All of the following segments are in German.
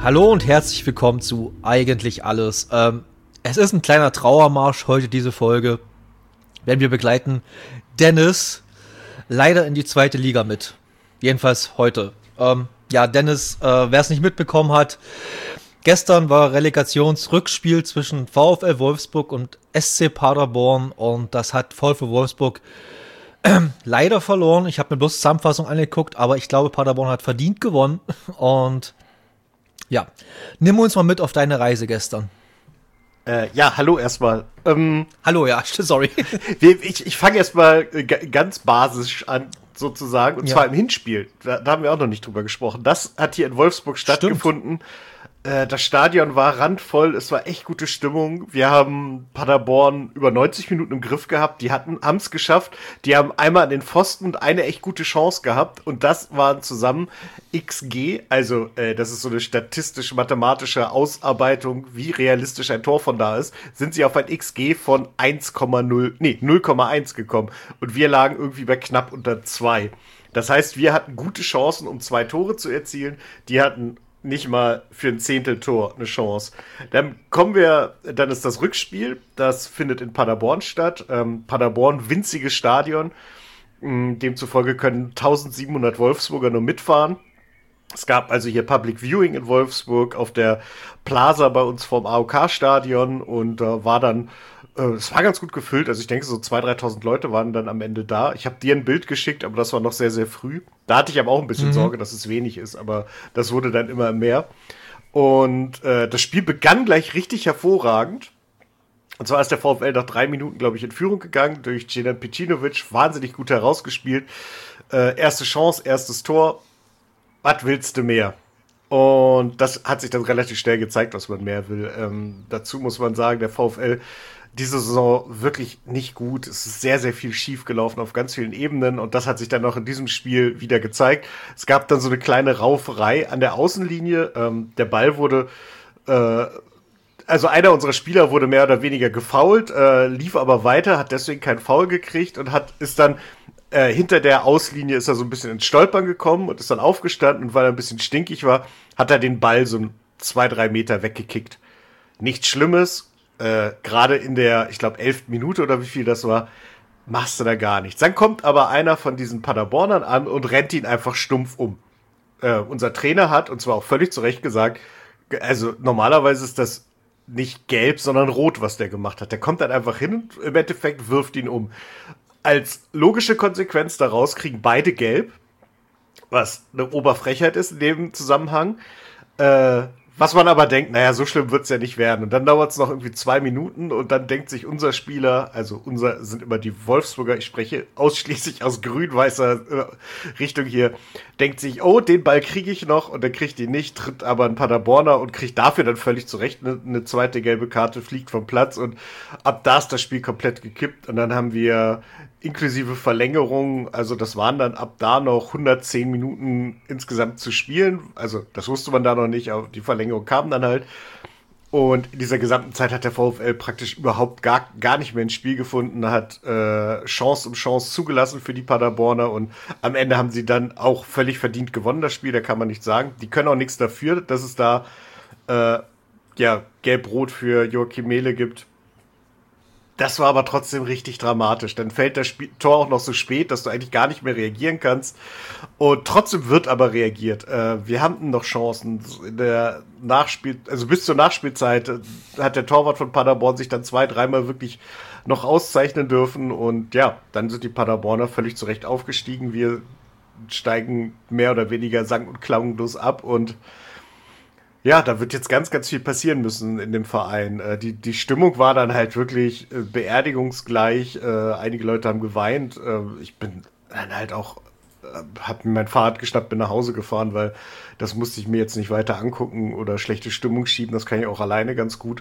Hallo und herzlich willkommen zu Eigentlich Alles. Es ist ein kleiner Trauermarsch heute, diese Folge, denn wir begleiten Dennis leider in die zweite Liga mit. Jedenfalls heute. Dennis, wer es nicht mitbekommen hat, gestern war Relegationsrückspiel zwischen VfL Wolfsburg und SC Paderborn und das hat VfL Wolfsburg leider verloren. Ich habe mir bloß Zusammenfassung angeguckt, aber ich glaube, Paderborn hat verdient gewonnen und ja, nimm uns mal mit auf deine Reise gestern. Hallo erstmal. Hallo, ja, sorry. Ich fange erstmal ganz basisch an, sozusagen, und zwar im Hinspiel. Da haben wir auch noch nicht drüber gesprochen. Das hat hier in Wolfsburg stattgefunden. Das Stadion war randvoll, es war echt gute Stimmung. Wir haben Paderborn über 90 Minuten im Griff gehabt. Die haben es geschafft. Die haben einmal an den Pfosten und eine echt gute Chance gehabt. Und das waren zusammen XG, also das ist so eine statistisch-mathematische Ausarbeitung, wie realistisch ein Tor von da ist, sind sie auf ein XG von 0,1 gekommen. Und wir lagen irgendwie bei knapp unter 2. Das heißt, wir hatten gute Chancen, um 2 Tore zu erzielen. Die hatten nicht mal für ein Zehnteltor eine Chance. Dann ist das Rückspiel, das findet in Paderborn statt. Paderborn, winziges Stadion. Demzufolge können 1700 Wolfsburger nur mitfahren. Es gab also hier Public Viewing in Wolfsburg auf der Plaza bei uns vorm AOK-Stadion und war dann es war ganz gut gefüllt, also ich denke so 2.000, 3.000 Leute waren dann am Ende da. Ich habe dir ein Bild geschickt, aber das war noch sehr, sehr früh. Da hatte ich aber auch ein bisschen Sorge, dass es wenig ist, aber das wurde dann immer mehr. Und das Spiel begann gleich richtig hervorragend. Und zwar ist der VfL nach 3 Minuten, glaube ich, in Führung gegangen durch Djenan Pecinovic, wahnsinnig gut herausgespielt. Erste Chance, erstes Tor. Was willst du mehr? Und das hat sich dann relativ schnell gezeigt, was man mehr will. Dazu muss man sagen, der VfL diese Saison wirklich nicht gut. Es ist sehr, sehr viel schief gelaufen auf ganz vielen Ebenen und das hat sich dann auch in diesem Spiel wieder gezeigt. Es gab dann so eine kleine Rauferei an der Außenlinie. Der Ball wurde, also einer unserer Spieler wurde mehr oder weniger gefoult, lief aber weiter, hat deswegen kein Foul gekriegt und ist dann hinter der Auslinie ist er so ein bisschen ins Stolpern gekommen und ist dann aufgestanden und weil er ein bisschen stinkig war, hat er den Ball so 2-3 Meter weggekickt. Nichts Schlimmes. Gerade in der, ich glaube, 11. Minute oder wie viel das war, machst du da gar nichts. Dann kommt aber einer von diesen Paderbornern an und rennt ihn einfach stumpf um. Unser Trainer hat, und zwar auch völlig zu Recht gesagt, also normalerweise ist das nicht gelb, sondern rot, was der gemacht hat. Der kommt dann einfach hin und im Endeffekt wirft ihn um. Als logische Konsequenz daraus kriegen beide gelb, was eine Oberfrechheit ist in dem Zusammenhang. Was man aber denkt, naja, so schlimm wird's ja nicht werden. Und dann dauert's noch irgendwie 2 Minuten und dann denkt sich unser Spieler, also unser sind immer die Wolfsburger, ich spreche ausschließlich aus grün-weißer Richtung hier, denkt sich, oh, den Ball kriege ich noch und dann kriegt ihn nicht, tritt aber ein Paderborner und kriegt dafür dann völlig zurecht eine zweite gelbe Karte, fliegt vom Platz und ab da ist das Spiel komplett gekippt und dann haben wir inklusive Verlängerung, also das waren dann ab da noch 110 Minuten insgesamt zu spielen. Also das wusste man da noch nicht, aber die Verlängerung kam dann halt. Und in dieser gesamten Zeit hat der VfL praktisch überhaupt gar nicht mehr ins Spiel gefunden, hat Chance um Chance zugelassen für die Paderborner und am Ende haben sie dann auch völlig verdient gewonnen, das Spiel, da kann man nicht sagen. Die können auch nichts dafür, dass es da Gelb-Rot für Joachim Mehle gibt. Das war aber trotzdem richtig dramatisch. Dann fällt das Tor auch noch so spät, dass du eigentlich gar nicht mehr reagieren kannst. Und trotzdem wird aber reagiert. Wir haben noch Chancen. In der also bis zur Nachspielzeit hat der Torwart von Paderborn sich dann 2-3 Mal wirklich noch auszeichnen dürfen. Und ja, dann sind die Paderborner völlig zu Recht aufgestiegen. Wir steigen mehr oder weniger sang- und klanglos ab und ja, da wird jetzt ganz, ganz viel passieren müssen in dem Verein. Die Stimmung war dann halt wirklich beerdigungsgleich. Einige Leute haben geweint. Ich bin dann halt auch, hab mir mein Fahrrad geschnappt, bin nach Hause gefahren, weil das musste ich mir jetzt nicht weiter angucken oder schlechte Stimmung schieben. Das kann ich auch alleine ganz gut.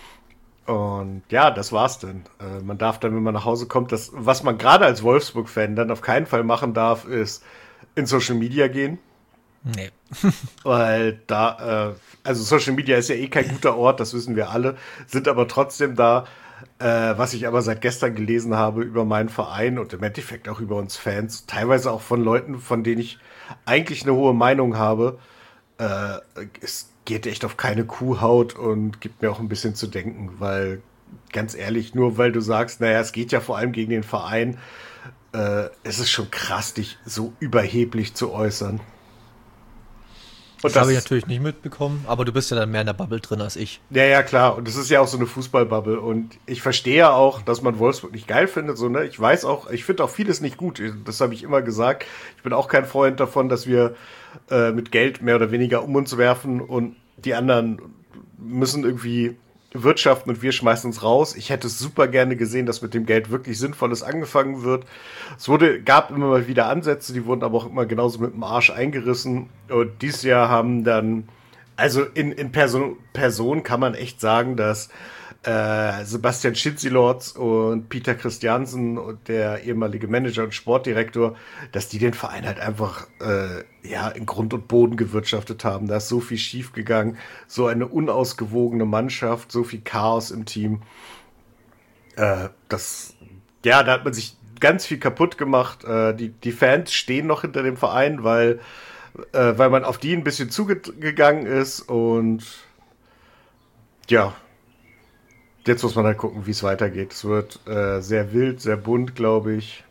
Und ja, das war's dann. Man darf dann, wenn man nach Hause kommt, was man gerade als Wolfsburg-Fan dann auf keinen Fall machen darf, ist in Social Media gehen. Nee. Weil also Social Media ist ja eh kein guter Ort, das wissen wir alle, sind aber trotzdem da, was ich aber seit gestern gelesen habe über meinen Verein und im Endeffekt auch über uns Fans, teilweise auch von Leuten, von denen ich eigentlich eine hohe Meinung habe, es geht echt auf keine Kuhhaut und gibt mir auch ein bisschen zu denken, weil, ganz ehrlich, nur weil du sagst, naja, es geht ja vor allem gegen den Verein, es ist schon krass, dich so überheblich zu äußern. Das habe ich natürlich nicht mitbekommen, aber du bist ja dann mehr in der Bubble drin als ich. Ja, ja, klar. Und das ist ja auch so eine Fußballbubble. Und ich verstehe ja auch, dass man Wolfsburg nicht geil findet. So, ne? Ich weiß auch, ich finde auch vieles nicht gut. Das habe ich immer gesagt. Ich bin auch kein Freund davon, dass wir mit Geld mehr oder weniger um uns werfen und die anderen müssen irgendwie wirtschaften und wir schmeißen uns raus. Ich hätte super gerne gesehen, dass mit dem Geld wirklich Sinnvolles angefangen wird. Gab immer mal wieder Ansätze, die wurden aber auch immer genauso mit dem Arsch eingerissen. Und dieses Jahr haben dann, also in Person kann man echt sagen, dass Sebastian Schitzelorz und Peter Christiansen und der ehemalige Manager und Sportdirektor, dass die den Verein halt einfach in Grund und Boden gewirtschaftet haben. Da ist so viel schief gegangen, so eine unausgewogene Mannschaft, so viel Chaos im Team. Da hat man sich ganz viel kaputt gemacht. Die Fans stehen noch hinter dem Verein, weil man auf die ein bisschen zugegangen ist und ja. Jetzt muss man halt gucken, wie es weitergeht. Es wird sehr wild, sehr bunt, glaube ich.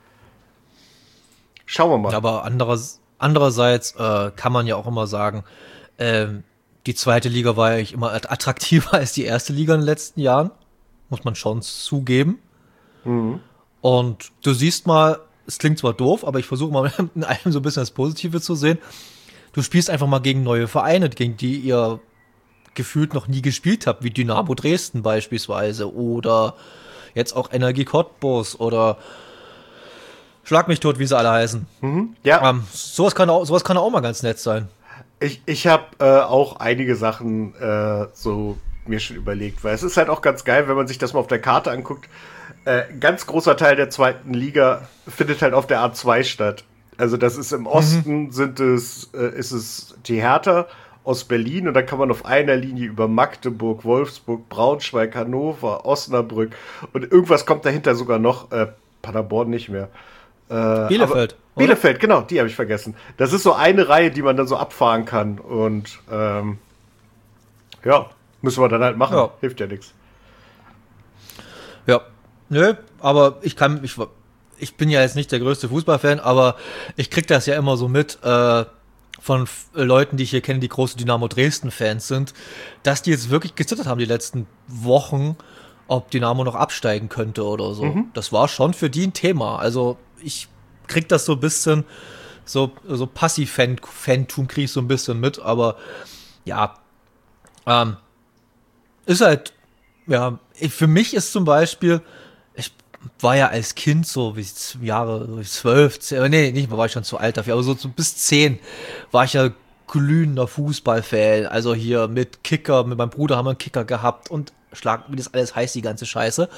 Schauen wir mal. Aber andererseits kann man ja auch immer sagen, die zweite Liga war ja immer attraktiver als die erste Liga in den letzten Jahren. Muss man schon zugeben. Mhm. Und du siehst mal, es klingt zwar doof, aber ich versuche mal in allem so ein bisschen das Positive zu sehen. Du spielst einfach mal gegen neue Vereine, gegen die ihr gefühlt noch nie gespielt habt, wie Dynamo Dresden beispielsweise oder jetzt auch Energie Cottbus oder Schlag mich tot, wie sie alle heißen. Mhm, ja. Sowas kann auch mal ganz nett sein. Ich habe auch einige Sachen so mir schon überlegt, weil es ist halt auch ganz geil, wenn man sich das mal auf der Karte anguckt. Ein ganz großer Teil der zweiten Liga findet halt auf der A2 statt. Also das ist im Osten ist es die Hertha aus Berlin und dann kann man auf einer Linie über Magdeburg, Wolfsburg, Braunschweig, Hannover, Osnabrück und irgendwas kommt dahinter sogar noch, Paderborn nicht mehr. Bielefeld. Bielefeld, genau, die habe ich vergessen. Das ist so eine Reihe, die man dann so abfahren kann und müssen wir dann halt machen. Ja. Hilft ja nichts. Ja, nö, aber ich bin ja jetzt nicht der größte Fußballfan, aber ich krieg das ja immer so mit, von Leuten, die ich hier kenne, die große Dynamo Dresden-Fans sind, dass die jetzt wirklich gezittert haben die letzten Wochen, ob Dynamo noch absteigen könnte oder so. Mhm. Das war schon für die ein Thema. Also ich krieg das so ein bisschen, so Passiv-Fantum krieg ich so ein bisschen mit, aber ja, ist halt, ja, für mich ist zum Beispiel, ich war ja als Kind so wie Jahre 12, 10, nee, nicht mal, war ich schon zu alt dafür, aber so bis 10 war ich ja glühender Fußballfan. Also hier mit Kicker, mit meinem Bruder haben wir einen Kicker gehabt und wie das alles heißt, die ganze Scheiße.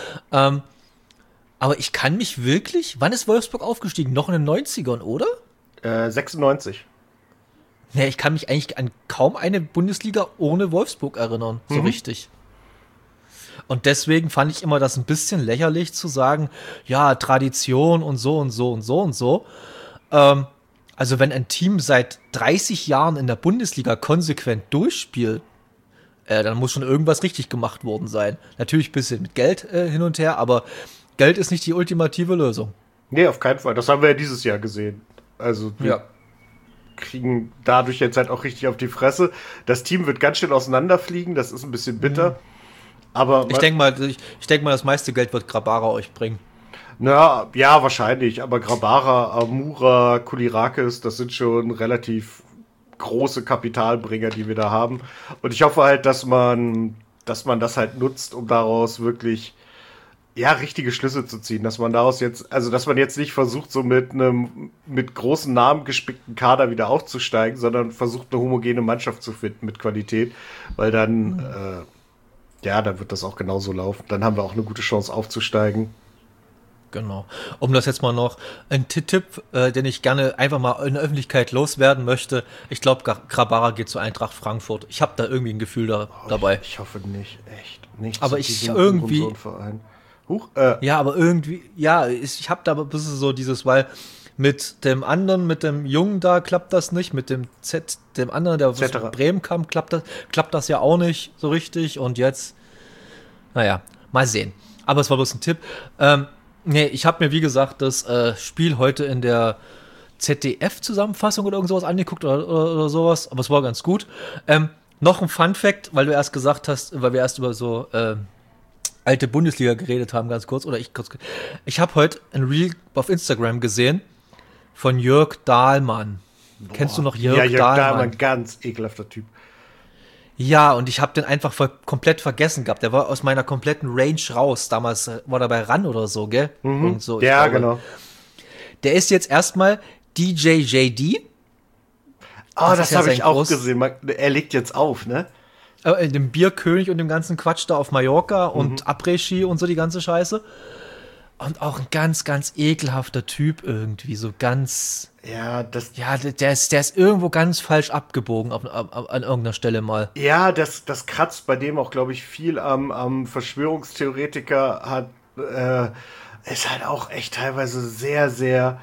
Aber ich kann mich wirklich, wann ist Wolfsburg aufgestiegen? Noch in den 90ern, oder? 96. Ja, ich kann mich eigentlich an kaum eine Bundesliga ohne Wolfsburg erinnern, so richtig. Und deswegen fand ich immer das ein bisschen lächerlich zu sagen, ja, Tradition und so und so und so und so. Also wenn ein Team seit 30 Jahren in der Bundesliga konsequent durchspielt, dann muss schon irgendwas richtig gemacht worden sein. Natürlich ein bisschen mit Geld hin und her, aber Geld ist nicht die ultimative Lösung. Nee, auf keinen Fall. Das haben wir ja dieses Jahr gesehen. Also wir kriegen dadurch jetzt halt auch richtig auf die Fresse. Das Team wird ganz schön auseinanderfliegen, das ist ein bisschen bitter. Aber ich denke mal, das meiste Geld wird Grabara euch bringen. Na, ja, wahrscheinlich. Aber Grabara, Amura, Kulirakis, das sind schon relativ große Kapitalbringer, die wir da haben. Und ich hoffe halt, dass man das halt nutzt, um daraus wirklich richtige Schlüsse zu ziehen. Dass man daraus dass man jetzt nicht versucht, so mit großen Namen gespickten Kader wieder aufzusteigen, sondern versucht, eine homogene Mannschaft zu finden mit Qualität. Weil dann dann wird das auch genauso laufen. Dann haben wir auch eine gute Chance aufzusteigen. Genau. Um das jetzt mal noch, ein Tipp, den ich gerne einfach mal in der Öffentlichkeit loswerden möchte. Ich glaube, Grabara geht zu Eintracht Frankfurt. Ich habe da irgendwie ein Gefühl dabei. Ich hoffe nicht, echt. Nicht aber ich irgendwie... So ein Verein. Ja, aber irgendwie... Ja, ich habe da ein bisschen so dieses, weil Mit dem anderen, mit dem Jungen da klappt das nicht. Mit dem dem anderen, der aus Bremen kam, klappt das ja auch nicht so richtig. Und jetzt, naja, mal sehen. Aber es war bloß ein Tipp. Nee, ich habe mir, wie gesagt, das Spiel heute in der ZDF-Zusammenfassung oder irgend sowas angeguckt oder sowas. Aber es war ganz gut. Noch ein Fun-Fact, weil du erst gesagt hast, weil wir erst über so alte Bundesliga geredet haben, ganz kurz. Ich habe heute ein Reel auf Instagram gesehen von Jörg Dahlmann. Boah. Kennst du noch Jörg Dahlmann? Ja, Jörg Dahlmann, ganz ekelhafter Typ. Ja, und ich habe den einfach komplett vergessen gehabt. Der war aus meiner kompletten Range raus. Damals war er bei RAN oder so, gell? Und so, ja, genau. Der ist jetzt erstmal DJ JD. Das habe ich auch gesehen. Er legt jetzt auf, ne? In dem Bierkönig und dem ganzen Quatsch da auf Mallorca und Après-Ski und so die ganze Scheiße. Und auch ein ganz, ganz ekelhafter Typ irgendwie, so ganz... Ja, der ist irgendwo ganz falsch abgebogen an irgendeiner Stelle mal. Ja, das kratzt bei dem auch, glaube ich, viel am Verschwörungstheoretiker ist halt auch echt teilweise sehr, sehr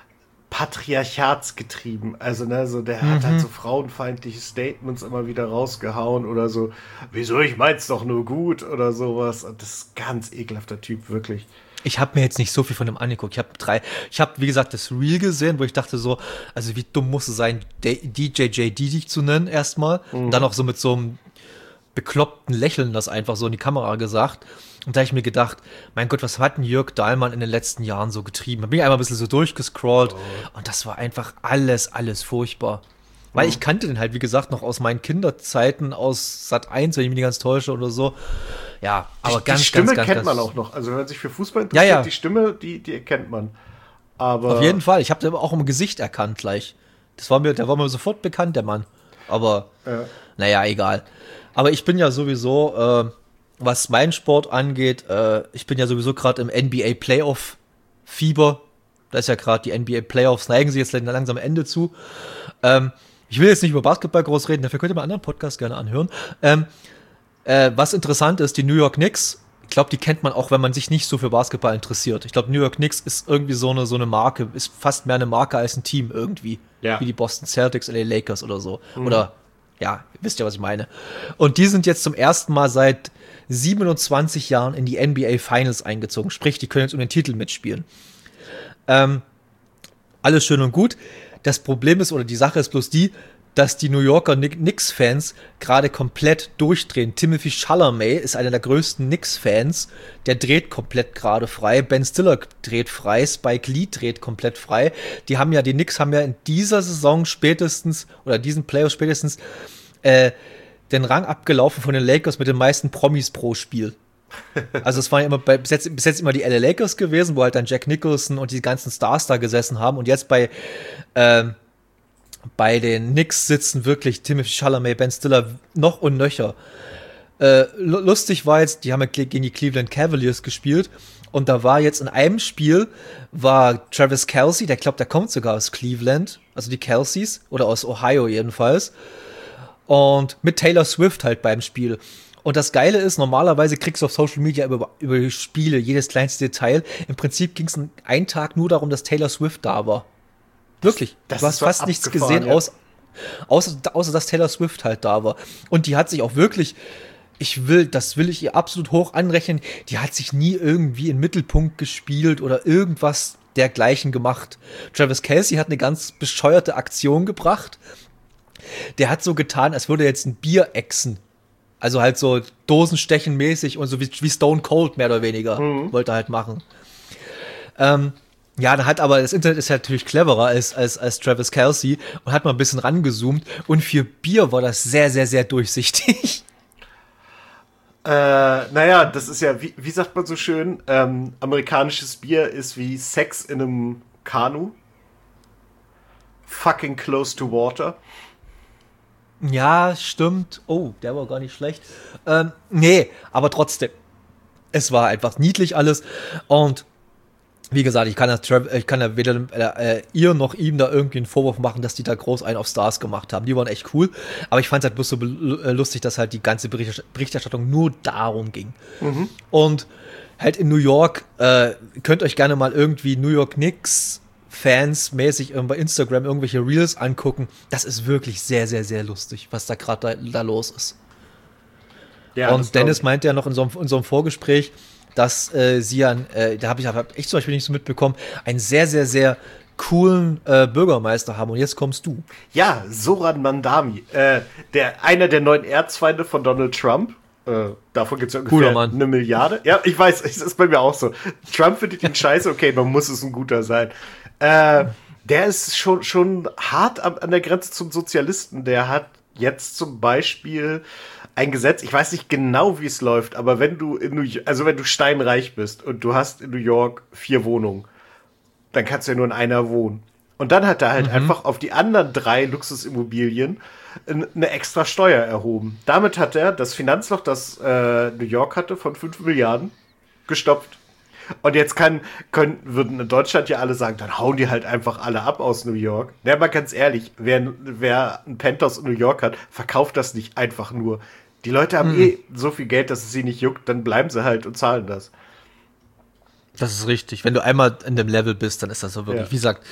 patriarchatsgetrieben. Also, ne, so der hat halt so frauenfeindliche Statements immer wieder rausgehauen oder so, wieso, ich mein's doch nur gut oder sowas. Und das ist ein ganz ekelhafter Typ, wirklich. Ich habe mir jetzt nicht so viel von dem angeguckt. Ich habe, wie gesagt, das Reel gesehen, wo ich dachte so, also wie dumm muss es sein, DJ JD dich zu nennen erstmal. Und dann auch so mit so einem bekloppten Lächeln das einfach so in die Kamera gesagt. Und da habe ich mir gedacht, mein Gott, was hat denn Jörg Dahlmann in den letzten Jahren so getrieben? Da bin ich einmal ein bisschen so durchgescrollt und das war einfach alles furchtbar. Weil ich kannte den halt, wie gesagt, noch aus meinen Kinderzeiten, aus Sat 1, wenn ich mich nicht ganz täusche oder so. Ja, aber die Stimme kennt man auch noch. Also wenn man sich für Fußball interessiert, die Stimme, die erkennt man. Aber auf jeden Fall. Ich habe den auch im Gesicht erkannt gleich. Der war mir sofort bekannt, der Mann. Aber naja, egal. Aber ich bin ja sowieso, was meinen Sport angeht, ich bin ja sowieso gerade im NBA Playoff Fieber. Da ist ja gerade die NBA Playoffs, neigen sich jetzt langsam am Ende zu. Ich will jetzt nicht über Basketball groß reden, dafür könnt ihr mal einen anderen Podcast gerne anhören. Was interessant ist, die New York Knicks, ich glaube, die kennt man auch, wenn man sich nicht so für Basketball interessiert. Ich glaube, New York Knicks ist irgendwie so eine Marke, ist fast mehr eine Marke als ein Team irgendwie. Ja. Wie die Boston Celtics, LA Lakers oder so. Oder, ja, wisst ihr, was ich meine. Und die sind jetzt zum ersten Mal seit 27 Jahren in die NBA Finals eingezogen. Sprich, die können jetzt um den Titel mitspielen. Alles schön und gut. Das Problem ist, oder die Sache ist bloß die, dass die New Yorker Knicks-Fans gerade komplett durchdrehen. Timothy Chalamet ist einer der größten Knicks-Fans. Der dreht komplett gerade frei. Ben Stiller dreht frei. Spike Lee dreht komplett frei. Die Knicks haben ja in dieser Saison spätestens, oder diesen Playoffs spätestens, den Rang abgelaufen von den Lakers mit den meisten Promis pro Spiel. Also es waren ja immer bis jetzt immer die LA Lakers gewesen, wo halt dann Jack Nicholson und die ganzen Stars da gesessen haben. Und jetzt bei den Knicks sitzen wirklich Timothy Chalamet, Ben Stiller noch und nöcher. Lustig war jetzt, die haben ja gegen die Cleveland Cavaliers gespielt und da war jetzt in einem Spiel war Travis Kelce, der kommt sogar aus Cleveland, also die Kelce's oder aus Ohio jedenfalls, und mit Taylor Swift halt beim Spiel. Und das Geile ist, normalerweise kriegst du auf Social Media über die Spiele jedes kleinste Detail. Im Prinzip ging es einen Tag nur darum, dass Taylor Swift da war. Wirklich. Du hast fast nichts gesehen, ja. außer dass Taylor Swift halt da war. Und die hat sich auch wirklich, das will ich ihr absolut hoch anrechnen, die hat sich nie irgendwie in den Mittelpunkt gespielt oder irgendwas dergleichen gemacht. Travis Kelce hat eine ganz bescheuerte Aktion gebracht. Der hat so getan, als würde er jetzt ein Bier exen. Also halt so Dosenstechen mäßig und so wie Stone Cold mehr oder weniger. Wollte er halt machen. Ja, dann hat aber das Internet ist ja natürlich cleverer als Travis Kelce und hat mal ein bisschen rangezoomt und für Bier war das sehr, sehr, sehr durchsichtig. Naja, das ist ja, wie sagt man so schön, amerikanisches Bier ist wie Sex in einem Kanu. Fucking close to water. Ja, stimmt. Oh, der war gar nicht schlecht. Nee, aber trotzdem. Es war einfach niedlich alles. Und wie gesagt, ich kann ja weder ihr noch ihm da irgendwie einen Vorwurf machen, dass die da groß einen auf Stars gemacht haben. Die waren echt cool. Aber ich fand es halt bloß so lustig, dass halt die ganze Berichterstattung nur darum ging. Und halt in New York, könnt euch gerne mal irgendwie New York Knicks Fans mäßig bei Instagram irgendwelche Reels angucken, das ist wirklich sehr, sehr, sehr lustig, was da gerade da los ist. Ja, und Dennis meinte ja noch in so einem Vorgespräch, dass sie ja, da habe ich zum Beispiel nicht so mitbekommen, einen sehr, sehr, sehr coolen Bürgermeister haben. Und jetzt kommst du. Ja, Zoran Mandami, einer der 9 Erzfeinde von Donald Trump. Davon gibt es ja ungefähr 1 Milliarde. Ja, ich weiß, es ist bei mir auch so. Trump findet ihn scheiße, okay, man muss es ein guter sein. Der ist schon hart an der Grenze zum Sozialisten. Der hat jetzt zum Beispiel ein Gesetz, ich weiß nicht genau, wie es läuft, aber wenn du wenn du steinreich bist und du hast in New York 4 Wohnungen, dann kannst du ja nur in einer wohnen. Und dann hat er halt einfach auf die anderen 3 Luxusimmobilien eine extra Steuer erhoben. Damit hat er das Finanzloch, das New York hatte, von 5 Milliarden gestopft. Und jetzt würden in Deutschland ja alle sagen, dann hauen die halt einfach alle ab aus New York. Ja, mal ganz ehrlich, wer ein Penthouse in New York hat, verkauft das nicht einfach nur. Die Leute haben so viel Geld, dass es sie nicht juckt, dann bleiben sie halt und zahlen das. Das ist richtig. Wenn du einmal in dem Level bist, dann ist das so wirklich, wie gesagt,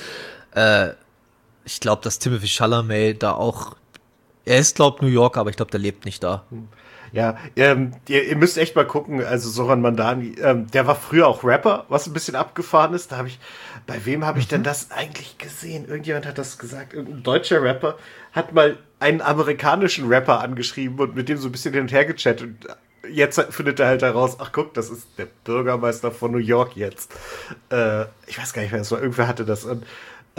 ich glaube, dass Timothy Chalamet da auch, er ist, glaube New Yorker, aber ich glaube, der lebt nicht da. Ja, ihr müsst echt mal gucken, also Zoran Mandani, der war früher auch Rapper, was ein bisschen abgefahren ist. Bei wem habe ich denn das eigentlich gesehen? Irgendjemand hat das gesagt, irgendein deutscher Rapper hat mal einen amerikanischen Rapper angeschrieben und mit dem so ein bisschen hin und her gechattet. Und jetzt findet er halt heraus, ach guck, das ist der Bürgermeister von New York jetzt. Ich weiß gar nicht, wer das war, irgendwer hatte das. Und,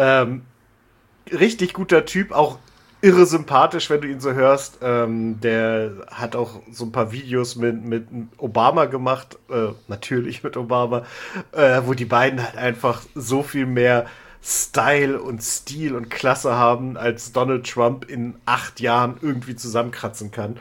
richtig guter Typ, auch irre sympathisch, wenn du ihn so hörst. Der hat auch so ein paar Videos mit Obama gemacht, natürlich mit Obama, wo die beiden halt einfach so viel mehr Style und Stil und Klasse haben, als Donald Trump in 8 Jahren irgendwie zusammenkratzen kann.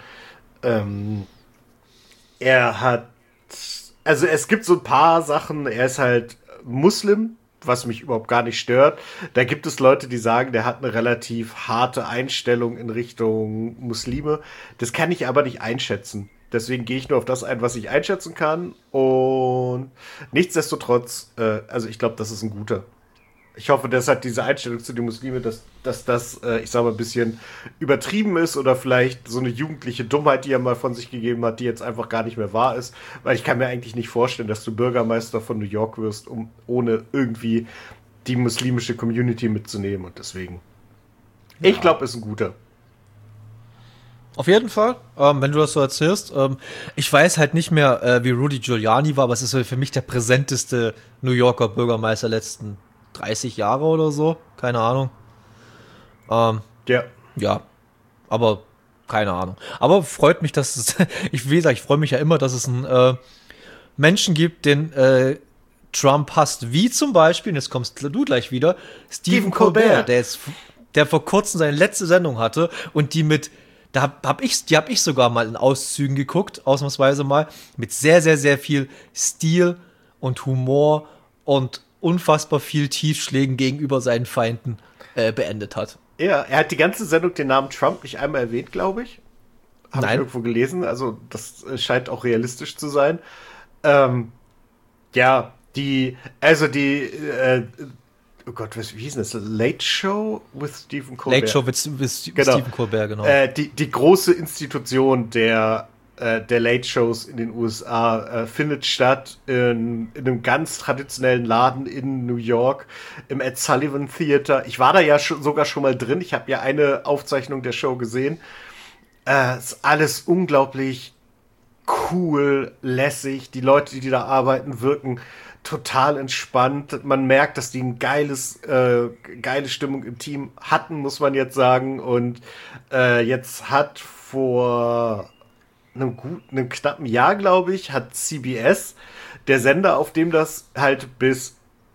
Es gibt so ein paar Sachen, er ist halt Muslim, was mich überhaupt gar nicht stört. Da gibt es Leute, die sagen, der hat eine relativ harte Einstellung in Richtung Muslime. Das kann ich aber nicht einschätzen. Deswegen gehe ich nur auf das ein, was ich einschätzen kann. Und nichtsdestotrotz, ich glaube, das ist ein guter. Ich hoffe, dass halt diese Einstellung zu den Muslimen, dass das, ich sag mal, ein bisschen übertrieben ist oder vielleicht so eine jugendliche Dummheit, die er mal von sich gegeben hat, die jetzt einfach gar nicht mehr wahr ist. Weil ich kann mir eigentlich nicht vorstellen, dass du Bürgermeister von New York wirst, ohne irgendwie die muslimische Community mitzunehmen. Und deswegen, ich glaube, ist ein guter. Auf jeden Fall, wenn du das so erzählst. Ich weiß halt nicht mehr, wie Rudy Giuliani war, aber es ist für mich der präsenteste New Yorker Bürgermeister letzten 30 Jahre oder so, keine Ahnung. Ja, aber keine Ahnung. Aber freut mich, dass es, ich freue mich ja immer, dass es einen Menschen gibt, den Trump hasst, wie zum Beispiel, und jetzt kommst du gleich wieder, Stephen Colbert, der vor kurzem seine letzte Sendung hatte und die hab ich sogar mal in Auszügen geguckt, ausnahmsweise mal, mit sehr, sehr, sehr viel Stil und Humor und unfassbar viel Tiefschlägen gegenüber seinen Feinden beendet hat. Ja, er hat die ganze Sendung den Namen Trump nicht einmal erwähnt, glaube ich. Habe ich irgendwo gelesen, also das scheint auch realistisch zu sein. Oh Gott, wie hieß das? Late Show with Stephen Colbert. Late Show with Stephen Colbert, genau. Die große Institution der Late-Shows in den USA findet statt in einem ganz traditionellen Laden in New York, im Ed Sullivan Theater. Ich war da ja sogar schon mal drin. Ich habe ja eine Aufzeichnung der Show gesehen. Ist alles unglaublich cool, lässig. Die Leute, die da arbeiten, wirken total entspannt. Man merkt, dass die eine geile Stimmung im Team hatten, muss man jetzt sagen. Und jetzt hat vor einem knappen Jahr, glaube ich, hat CBS, der Sender, auf dem das halt bis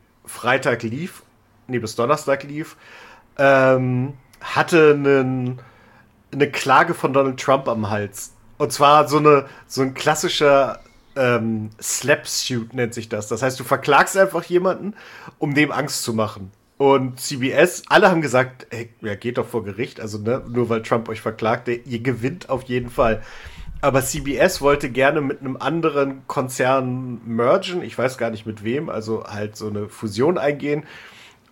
Donnerstag lief, hatte eine Klage von Donald Trump am Hals. Und zwar so ein klassischer Slap-Suit nennt sich das. Das heißt, du verklagst einfach jemanden, um dem Angst zu machen. Und CBS, alle haben gesagt, ey, ja, geht doch vor Gericht, also nur weil Trump euch verklagt, ihr gewinnt auf jeden Fall. Aber CBS wollte gerne mit einem anderen Konzern mergen, ich weiß gar nicht mit wem, also halt so eine Fusion eingehen.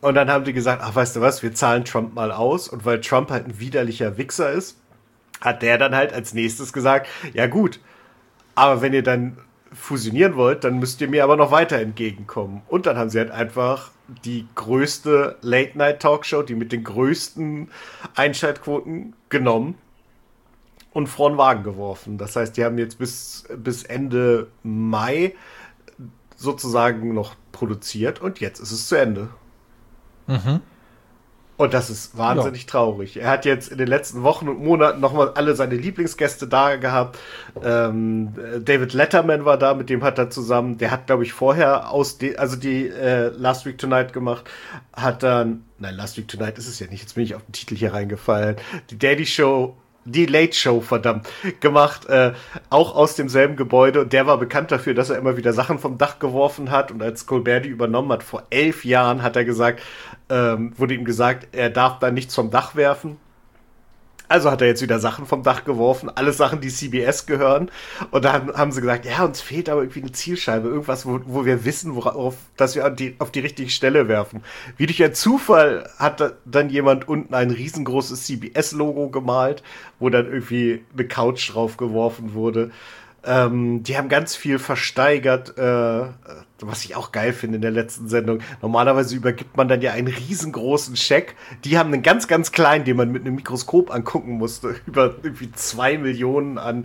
Und dann haben die gesagt, ach, weißt du was, wir zahlen Trump mal aus. Und weil Trump halt ein widerlicher Wichser ist, hat der dann halt als nächstes gesagt, ja gut, aber wenn ihr dann fusionieren wollt, dann müsst ihr mir aber noch weiter entgegenkommen. Und dann haben sie halt einfach die größte Late-Night-Talkshow, die mit den größten Einschaltquoten genommen und vor den Wagen geworfen. Das heißt, die haben jetzt bis Ende Mai sozusagen noch produziert und jetzt ist es zu Ende. Mhm. Und das ist wahnsinnig traurig. Er hat jetzt in den letzten Wochen und Monaten nochmal alle seine Lieblingsgäste da gehabt. David Letterman war da, mit dem hat er zusammen, der hat, glaube ich, vorher die Last Week Tonight gemacht, hat dann, nein, Last Week Tonight ist es ja nicht, jetzt bin ich auf den Titel hier reingefallen, die Late Show, verdammt, gemacht, auch aus demselben Gebäude. Und der war bekannt dafür, dass er immer wieder Sachen vom Dach geworfen hat. Und als Colbert die übernommen hat, vor 11 Jahren, hat er gesagt, wurde ihm gesagt, er darf da nichts vom Dach werfen. Also hat er jetzt wieder Sachen vom Dach geworfen, alles Sachen, die CBS gehören. Und dann haben sie gesagt, ja, uns fehlt aber irgendwie eine Zielscheibe, irgendwas, wo wir wissen, dass wir auf die richtige Stelle werfen. Wie durch einen Zufall hat dann jemand unten ein riesengroßes CBS-Logo gemalt, wo dann irgendwie eine Couch drauf geworfen wurde. Die haben ganz viel versteigert, was ich auch geil finde in der letzten Sendung. Normalerweise übergibt man dann ja einen riesengroßen Scheck. Die haben einen ganz, ganz kleinen, den man mit einem Mikroskop angucken musste. Über irgendwie 2 Millionen an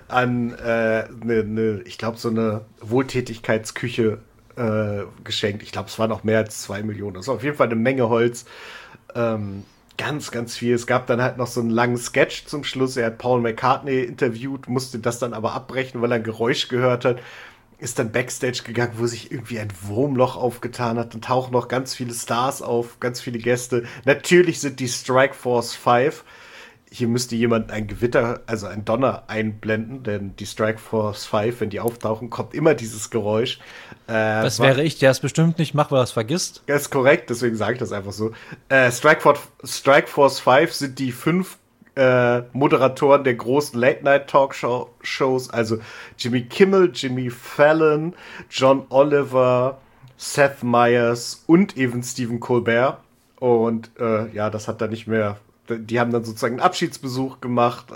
ich glaube, so eine Wohltätigkeitsküche geschenkt. Ich glaube, es waren noch mehr als 2 Millionen. Das ist auf jeden Fall eine Menge Holz. Ganz, ganz viel. Es gab dann halt noch so einen langen Sketch zum Schluss. Er hat Paul McCartney interviewt, musste das dann aber abbrechen, weil er ein Geräusch gehört hat. Ist dann Backstage gegangen, wo sich irgendwie ein Wurmloch aufgetan hat. Dann tauchen noch ganz viele Stars auf, ganz viele Gäste. Natürlich sind die Strikeforce 5. Hier müsste jemand ein Gewitter, also ein Donner einblenden, denn die Strikeforce 5, wenn die auftauchen, kommt immer dieses Geräusch. Das wäre ich, der es bestimmt nicht macht, weil er es vergisst. Das ist korrekt, deswegen sage ich das einfach so. Strikeforce 5 sind die 5 Moderatoren der großen Late-Night-Talk-Shows, also Jimmy Kimmel, Jimmy Fallon, John Oliver, Seth Meyers und eben Stephen Colbert. Und das hat dann nicht mehr. Die haben dann sozusagen einen Abschiedsbesuch gemacht.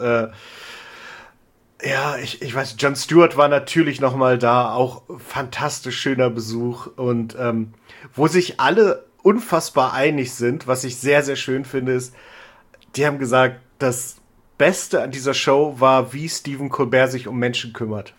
Ich weiß, Jon Stewart war natürlich noch mal da, auch fantastisch schöner Besuch. Und wo sich alle unfassbar einig sind, was ich sehr, sehr schön finde, ist, die haben gesagt, das Beste an dieser Show war, wie Stephen Colbert sich um Menschen kümmert.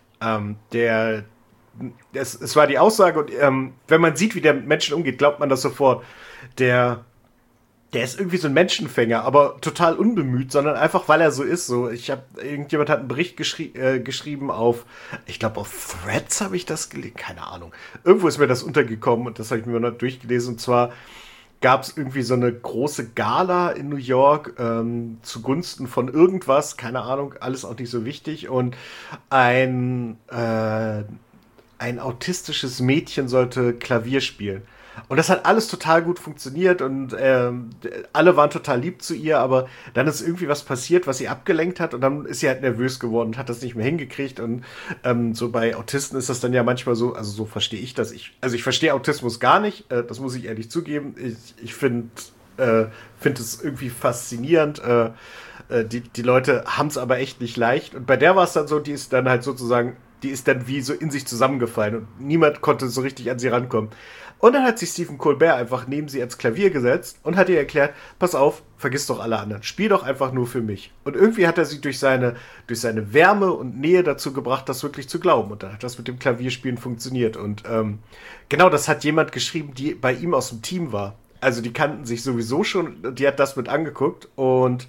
Es war die Aussage, und wenn man sieht, wie der mit Menschen umgeht, glaubt man das sofort. Der ist irgendwie so ein Menschenfänger, aber total unbemüht, sondern einfach, weil er so ist. So, irgendjemand hat einen Bericht geschrieben ich glaube auf Threads habe ich das gelesen, keine Ahnung. Irgendwo ist mir das untergekommen und das habe ich mir noch durchgelesen. Und zwar gab es irgendwie so eine große Gala in New York zugunsten von irgendwas, keine Ahnung, alles auch nicht so wichtig. Und ein autistisches Mädchen sollte Klavier spielen. Und das hat alles total gut funktioniert und alle waren total lieb zu ihr, aber dann ist irgendwie was passiert, was sie abgelenkt hat und dann ist sie halt nervös geworden und hat das nicht mehr hingekriegt und so bei Autisten ist das dann ja manchmal so, also so verstehe ich das. Ich verstehe Autismus gar nicht, das muss ich ehrlich zugeben. Ich finde es irgendwie faszinierend. Die Leute haben es aber echt nicht leicht und bei der war es dann so, die ist dann wie so in sich zusammengefallen und niemand konnte so richtig an sie rankommen. Und dann hat sich Stephen Colbert einfach neben sie ans Klavier gesetzt und hat ihr erklärt, pass auf, vergiss doch alle anderen, spiel doch einfach nur für mich. Und irgendwie hat er sie durch seine Wärme und Nähe dazu gebracht, das wirklich zu glauben. Und dann hat das mit dem Klavierspielen funktioniert. Und genau das hat jemand geschrieben, die bei ihm aus dem Team war. Also die kannten sich sowieso schon, die hat das mit angeguckt und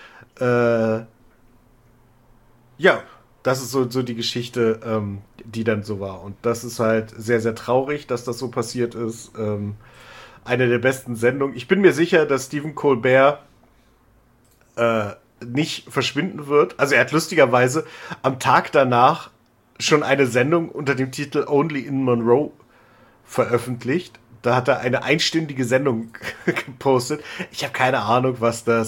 das ist so die Geschichte, die dann so war. Und das ist halt sehr, sehr traurig, dass das so passiert ist. Eine der besten Sendungen. Ich bin mir sicher, dass Stephen Colbert nicht verschwinden wird. Also er hat lustigerweise am Tag danach schon eine Sendung unter dem Titel Only in Monroe veröffentlicht. Da hat er eine einstündige Sendung gepostet. Ich habe keine Ahnung, was da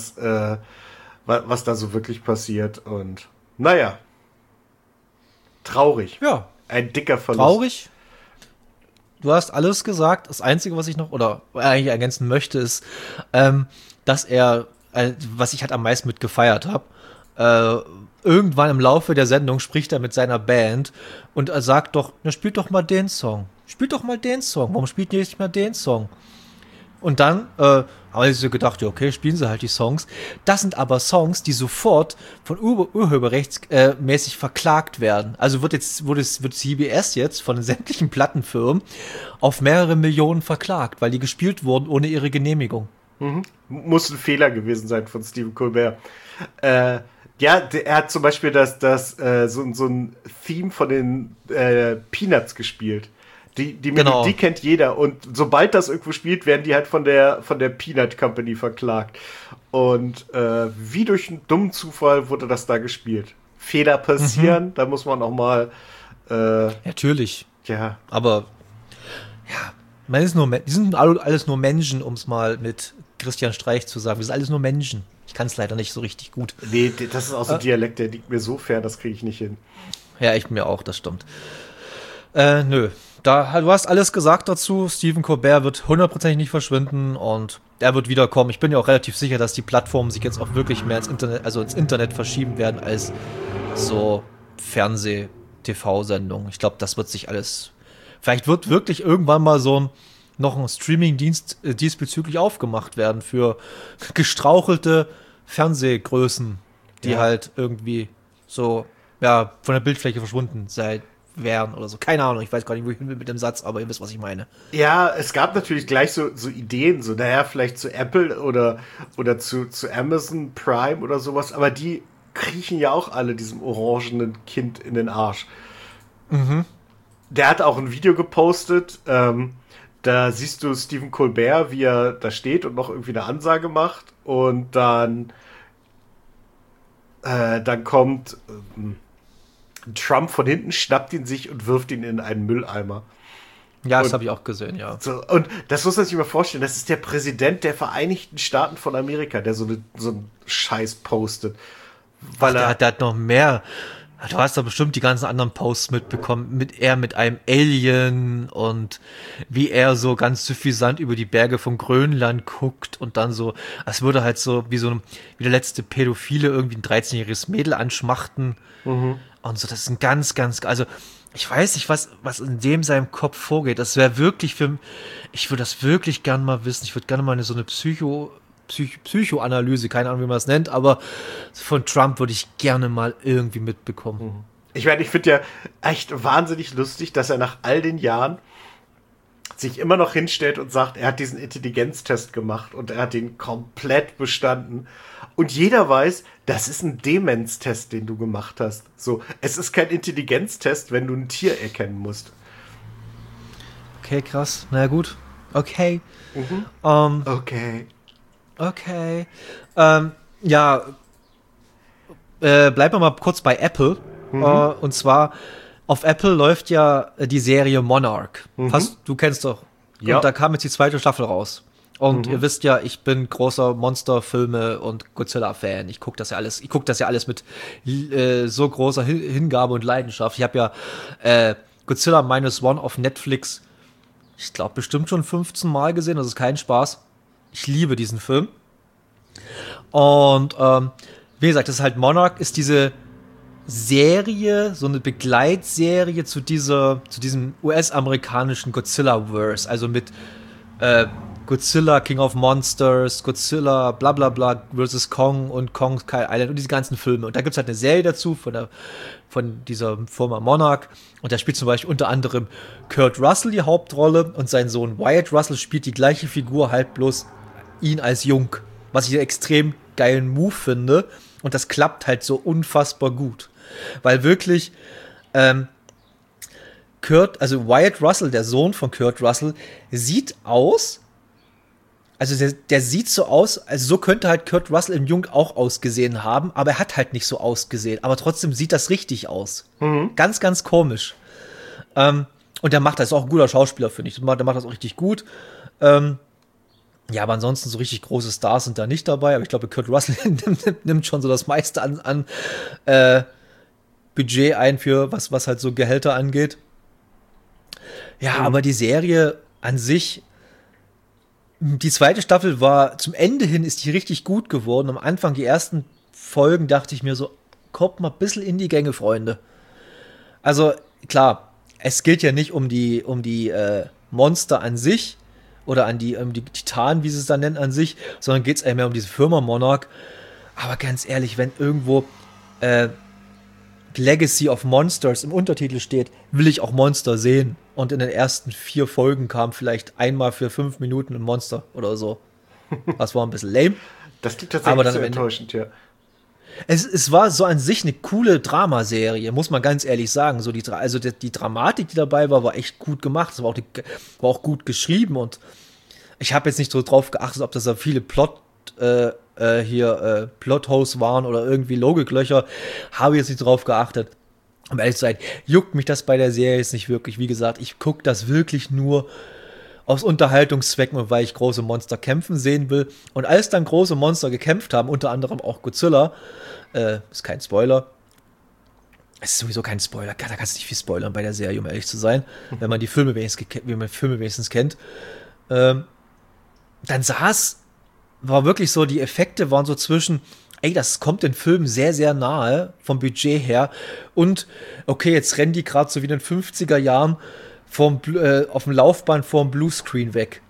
so wirklich passiert. Und naja. Traurig. Ja. Ein dicker Verlust. Traurig. du hast alles gesagt. Das Einzige, was ich noch, oder eigentlich ergänzen möchte, ist, dass er, was ich halt am meisten mit gefeiert habe, irgendwann im Laufe der Sendung spricht er mit seiner Band und er sagt doch, na, spielt doch mal den Song. Spielt doch mal den Song. Warum spielt ihr nicht mal den Song? Und dann haben sie so gedacht, ja, okay, spielen sie halt die Songs. Das sind aber Songs, die sofort von urheberrechtsmäßig verklagt werden. Also wird CBS jetzt von den sämtlichen Plattenfirmen auf mehrere Millionen verklagt, weil die gespielt wurden ohne ihre Genehmigung. Mhm. Muss ein Fehler gewesen sein von Stephen Colbert. Er hat zum Beispiel so ein Theme von den Peanuts gespielt. Die Melodie kennt jeder und sobald das irgendwo spielt, werden die halt von der Peanut Company verklagt. Und wie durch einen dummen Zufall wurde das da gespielt. Fehler passieren, da muss man auch mal natürlich. Ja. Aber ja, die sind alles nur Menschen, um es mal mit Christian Streich zu sagen. Wir sind alles nur Menschen. Ich kann es leider nicht so richtig gut. Nee, das ist auch so ein Dialekt, der liegt mir so fern, das kriege ich nicht hin. Ja, ich mir auch, das stimmt. Nö. Du hast alles gesagt dazu. Stephen Colbert wird hundertprozentig nicht verschwinden und er wird wiederkommen. Ich bin ja auch relativ sicher, dass die Plattformen sich jetzt auch wirklich mehr ins Internet verschieben werden als so Fernseh-TV-Sendungen. Ich glaube, das wird sich alles. Vielleicht wird wirklich irgendwann mal noch ein Streaming-Dienst diesbezüglich aufgemacht werden für gestrauchelte Fernsehgrößen, die halt irgendwie so von der Bildfläche verschwunden wären oder so. Keine Ahnung, ich weiß gar nicht, wo ich hin will mit dem Satz, aber ihr wisst, was ich meine. Ja, es gab natürlich gleich so Ideen, vielleicht zu Apple oder zu Amazon Prime oder sowas, aber die kriechen ja auch alle diesem orangenen Kind in den Arsch. Mhm. Der hat auch ein Video gepostet, da siehst du Stephen Colbert, wie er da steht und noch irgendwie eine Ansage macht und dann kommt Trump von hinten, schnappt ihn sich und wirft ihn in einen Mülleimer. Ja, das habe ich auch gesehen, ja. So, und das muss man sich mal vorstellen, das ist der Präsident der Vereinigten Staaten von Amerika, der so einen Scheiß postet. Weil der hat noch mehr. Du hast doch bestimmt die ganzen anderen Posts mitbekommen, mit einem Alien und wie er so ganz suffisant über die Berge von Grönland guckt und dann so, als würde halt so wie der letzte Pädophile irgendwie ein 13-jähriges Mädel anschmachten. Mhm. Und so, das ist ein ganz, also ich weiß nicht, was in seinem Kopf vorgeht. Das wäre wirklich ich würde das wirklich gern mal wissen. Ich würde gerne mal so eine Psychoanalyse, keine Ahnung, wie man es nennt, aber von Trump würde ich gerne mal irgendwie mitbekommen. Mhm. Ich meine, ich finde ja echt wahnsinnig lustig, dass er nach all den Jahren sich immer noch hinstellt und sagt, er hat diesen Intelligenztest gemacht und er hat ihn komplett bestanden. Und jeder weiß, das ist ein Demenztest, den du gemacht hast. So, es ist kein Intelligenztest, wenn du ein Tier erkennen musst. Okay, krass. Na gut. Okay. Mhm. Okay. Bleiben wir mal kurz bei Apple. Mhm. Und zwar, auf Apple läuft ja die Serie Monarch. Mhm. Du kennst doch. Ja. Und da kam jetzt die zweite Staffel raus. Und ihr wisst ja, ich bin großer Monsterfilme und Godzilla-Fan. Ich gucke das ja alles mit so großer Hingabe und Leidenschaft. Ich habe ja Godzilla Minus One auf Netflix, ich glaube, bestimmt schon 15 Mal gesehen. Das ist kein Spaß. Ich liebe diesen Film. Und wie gesagt, das ist halt Monarch, ist diese Serie, so eine Begleitserie zu diesem US-amerikanischen Godzilla-Verse. Also mit Godzilla, King of Monsters, Godzilla, bla bla bla, versus Kong und Kong Skull Island und diese ganzen Filme. Und da gibt es halt eine Serie dazu von dieser Firma Monarch. Und da spielt zum Beispiel unter anderem Kurt Russell die Hauptrolle und sein Sohn Wyatt Russell spielt die gleiche Figur, halt bloß ihn als Jung. Was ich einen extrem geilen Move finde. Und das klappt halt so unfassbar gut. Weil wirklich Wyatt Russell, der Sohn von Kurt Russell, sieht aus, also der sieht so aus, also so könnte halt Kurt Russell im Jung auch ausgesehen haben, aber er hat halt nicht so ausgesehen. Aber trotzdem sieht das richtig aus. Mhm. Ganz, ganz komisch. Und der macht das, ist auch ein guter Schauspieler, finde ich. Der macht das auch richtig gut. Ja, aber ansonsten so richtig große Stars sind da nicht dabei. Aber ich glaube, Kurt Russell nimmt schon so das meiste an Budget ein für was halt so Gehälter angeht. Ja, aber die Serie an sich, die zweite Staffel war, zum Ende hin ist die richtig gut geworden. Am Anfang, die ersten Folgen, dachte ich mir so, kommt mal ein bisschen in die Gänge, Freunde. Also, klar, es geht ja nicht um die Monster an sich oder um die Titanen, wie sie es dann nennen, an sich, sondern geht es eher mehr um diese Firma Monarch. Aber ganz ehrlich, wenn irgendwo Legacy of Monsters im Untertitel steht, will ich auch Monster sehen. Und in den ersten 4 Folgen kam vielleicht einmal für 5 Minuten ein Monster oder so. Das war ein bisschen lame. Das klingt tatsächlich sehr enttäuschend, ja. Es war so an sich eine coole Dramaserie, muss man ganz ehrlich sagen. So die Dramatik, die dabei war echt gut gemacht. Es war auch gut geschrieben und ich habe jetzt nicht so drauf geachtet, ob das da viele Plotholes waren oder irgendwie Logiklöcher. Habe jetzt nicht drauf geachtet. Um ehrlich zu sein, juckt mich das bei der Serie jetzt nicht wirklich. Wie gesagt, ich gucke das wirklich nur aus Unterhaltungszwecken und weil ich große Monster kämpfen sehen will. Und als dann große Monster gekämpft haben, unter anderem auch Godzilla, ist kein Spoiler. Es ist sowieso kein Spoiler. Da kannst du nicht viel spoilern bei der Serie, um ehrlich zu sein, wenn man die Filme wenigstens kennt. Dann war wirklich so, die Effekte waren so zwischen, das kommt den Filmen sehr, sehr nahe vom Budget her. Und, okay, jetzt rennen die gerade so wie in den 50er Jahren auf dem Laufband vorm Bluescreen weg.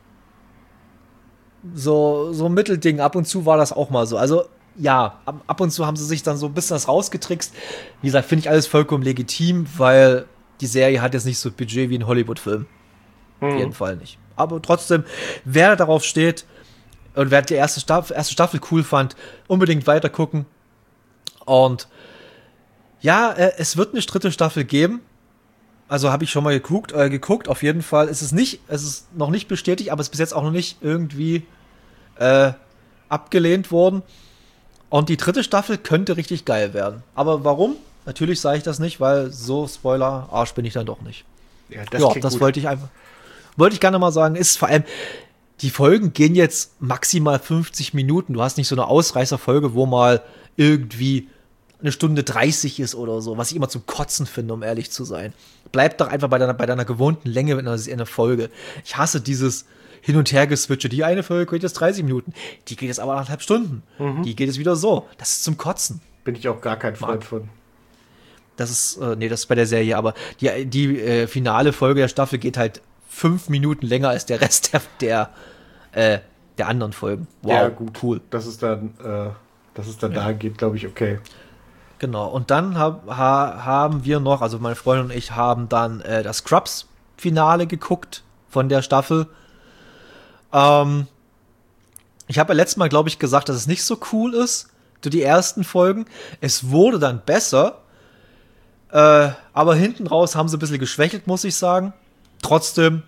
So ein Mittelding. Ab und zu war das auch mal so. Also, ja, ab und zu haben sie sich dann so ein bisschen das rausgetrickst. Wie gesagt, finde ich alles vollkommen legitim, weil die Serie hat jetzt nicht so ein Budget wie ein Hollywood-Film. Auf jeden Fall nicht. Aber trotzdem, wer darauf steht und wer die erste Staffel cool fand, unbedingt weiter gucken. Und ja, es wird eine dritte Staffel geben. Also habe ich schon mal geguckt, auf jeden Fall. Es ist noch nicht bestätigt, aber es ist bis jetzt auch noch nicht irgendwie abgelehnt worden. Und die dritte Staffel könnte richtig geil werden. Aber warum? Natürlich sage ich das nicht, weil so Spoiler-Arsch bin ich dann doch nicht. Ja, das wollte ich gerne mal sagen. Ist vor allem, die Folgen gehen jetzt maximal 50 Minuten. Du hast nicht so eine Ausreißerfolge, wo mal irgendwie 1:30 ist oder so, was ich immer zum Kotzen finde, um ehrlich zu sein. Bleib doch einfach bei deiner gewohnten Länge in der Folge. Ich hasse dieses Hin- und Hergeswitche. Die eine Folge geht jetzt 30 Minuten. Die geht jetzt aber 1,5 Stunden. Die geht jetzt wieder so. Das ist zum Kotzen. Bin ich auch gar kein Freund von. Das ist bei der Serie, aber die finale Folge der Staffel geht halt 5 Minuten länger als der Rest der anderen Folgen. Wow, ja, gut. Cool. Das ist dann da geht, glaube ich, okay. Genau, und dann haben wir noch, also meine Freundin und ich haben dann das Scrubs-Finale geguckt von der Staffel. Ich habe ja letztes Mal, glaube ich, gesagt, dass es nicht so cool ist, die ersten Folgen. Es wurde dann besser, aber hinten raus haben sie ein bisschen geschwächelt, muss ich sagen. Trotzdem,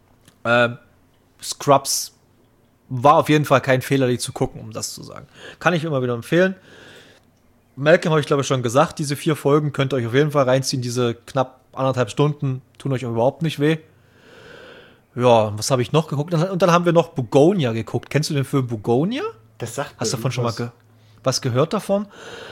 Scrubs war auf jeden Fall kein Fehler, die zu gucken, um das zu sagen. Kann ich immer wieder empfehlen. Malcolm habe ich, glaube ich, schon gesagt, diese 4 Folgen könnt ihr euch auf jeden Fall reinziehen. Diese knapp 1,5 Stunden tun euch überhaupt nicht weh. Ja, was habe ich noch geguckt? Und dann haben wir noch Bugonia geguckt. Kennst du den Film Bugonia? Das sagt Hast du davon schon mal was gehört davon?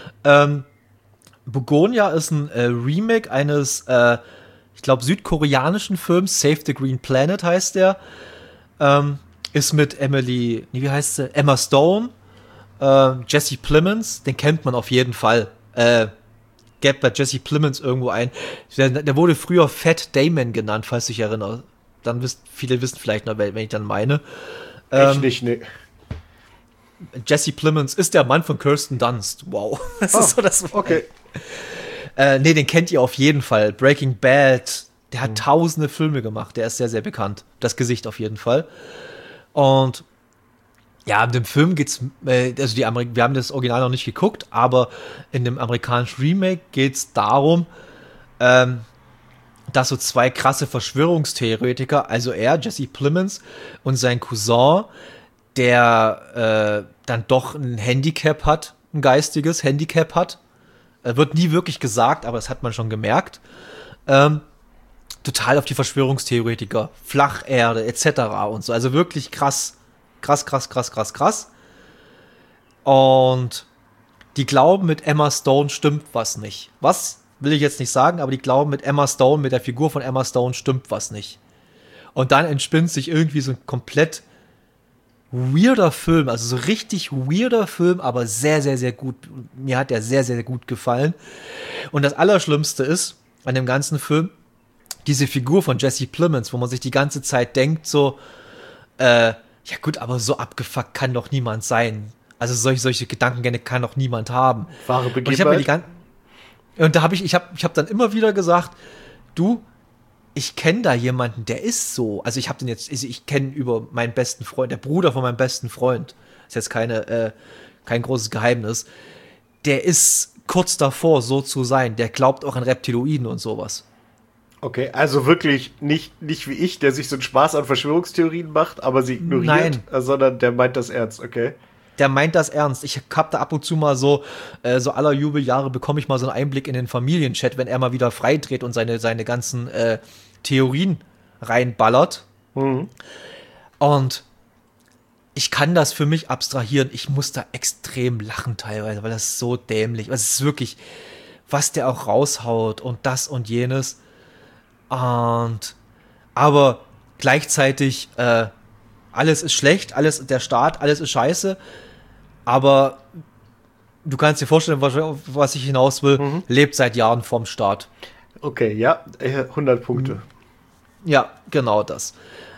Bugonia ist ein Remake eines, ich glaube, südkoreanischen Films. Save the Green Planet heißt der. Ist mit Emma Stone, Jesse Plemons, den kennt man auf jeden Fall. Gebt bei Jesse Plemons irgendwo ein. Der wurde früher Fat Damon genannt, falls du dich erinnerst. Dann viele wissen vielleicht noch, wenn ich dann meine. Echt nicht, ne. Jesse Plemons ist der Mann von Kirsten Dunst. Wow. Das ist so das. Okay. Den kennt ihr auf jeden Fall. Breaking Bad. Der hat tausende Filme gemacht. Der ist sehr, sehr bekannt. Das Gesicht auf jeden Fall. Und ja, in dem Film geht's, also wir haben das Original noch nicht geguckt, aber in dem amerikanischen Remake geht's darum, dass so 2 krasse Verschwörungstheoretiker, also Jesse Plemons und sein Cousin, der dann doch ein Handicap hat, ein geistiges Handicap hat, wird nie wirklich gesagt, aber das hat man schon gemerkt, total auf die Verschwörungstheoretiker, Flacherde etc. und so, also wirklich krass. Und die glauben, mit Emma Stone stimmt was nicht. Was will ich jetzt nicht sagen, aber die glauben, mit Emma Stone, mit der Figur von Emma Stone stimmt was nicht. Und dann entspinnt sich irgendwie so ein komplett weirder Film, also so richtig weirder Film, aber sehr, sehr, sehr gut. Mir hat der sehr, sehr gut gefallen. Und das Allerschlimmste ist an dem ganzen Film, diese Figur von Jesse Plemons, wo man sich die ganze Zeit denkt, so, ja gut, aber so abgefuckt kann doch niemand sein. Also solche Gedankengänge kann doch niemand haben. Wahre Begebenheit. Und da habe ich hab dann immer wieder gesagt, du, ich kenne da jemanden, der ist so. Also ich kenne über meinen besten Freund, der Bruder von meinem besten Freund, ist jetzt kein großes Geheimnis, der ist kurz davor, so zu sein. Der glaubt auch an Reptiloiden und sowas. Okay, also wirklich nicht wie ich, der sich so einen Spaß an Verschwörungstheorien macht, aber sie ignoriert, sondern der meint das ernst, okay? Der meint das ernst. Ich hab da ab und zu mal so aller Jubeljahre bekomme ich mal so einen Einblick in den Familienchat, wenn er mal wieder freidreht und seine ganzen Theorien reinballert. Mhm. Und ich kann das für mich abstrahieren. Ich muss da extrem lachen teilweise, weil das ist so dämlich. Es ist wirklich, was der auch raushaut und das und jenes. Aber gleichzeitig alles ist schlecht, der Staat, alles ist scheiße. Aber du kannst dir vorstellen, was ich hinaus will, lebt seit Jahren vorm Staat. Okay, ja, 100 Punkte. Ja, genau das.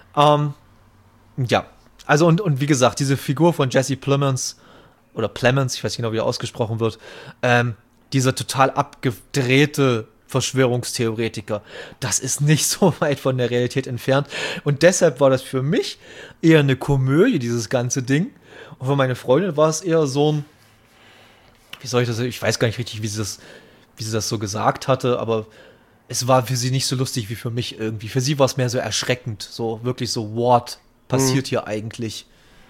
Ja, also und wie gesagt, diese Figur von Jesse Plemons, oder Plemons, ich weiß nicht genau, wie er ausgesprochen wird, dieser total abgedrehte Verschwörungstheoretiker, das ist nicht so weit von der Realität entfernt. Und deshalb war das für mich eher eine Komödie, dieses ganze Ding. Und für meine Freundin war es eher so ein, wie soll ich das, ich weiß gar nicht richtig, wie sie das so gesagt hatte, aber es war für sie nicht so lustig wie für mich irgendwie. Für sie war es mehr so erschreckend, so wirklich so, what passiert hier eigentlich?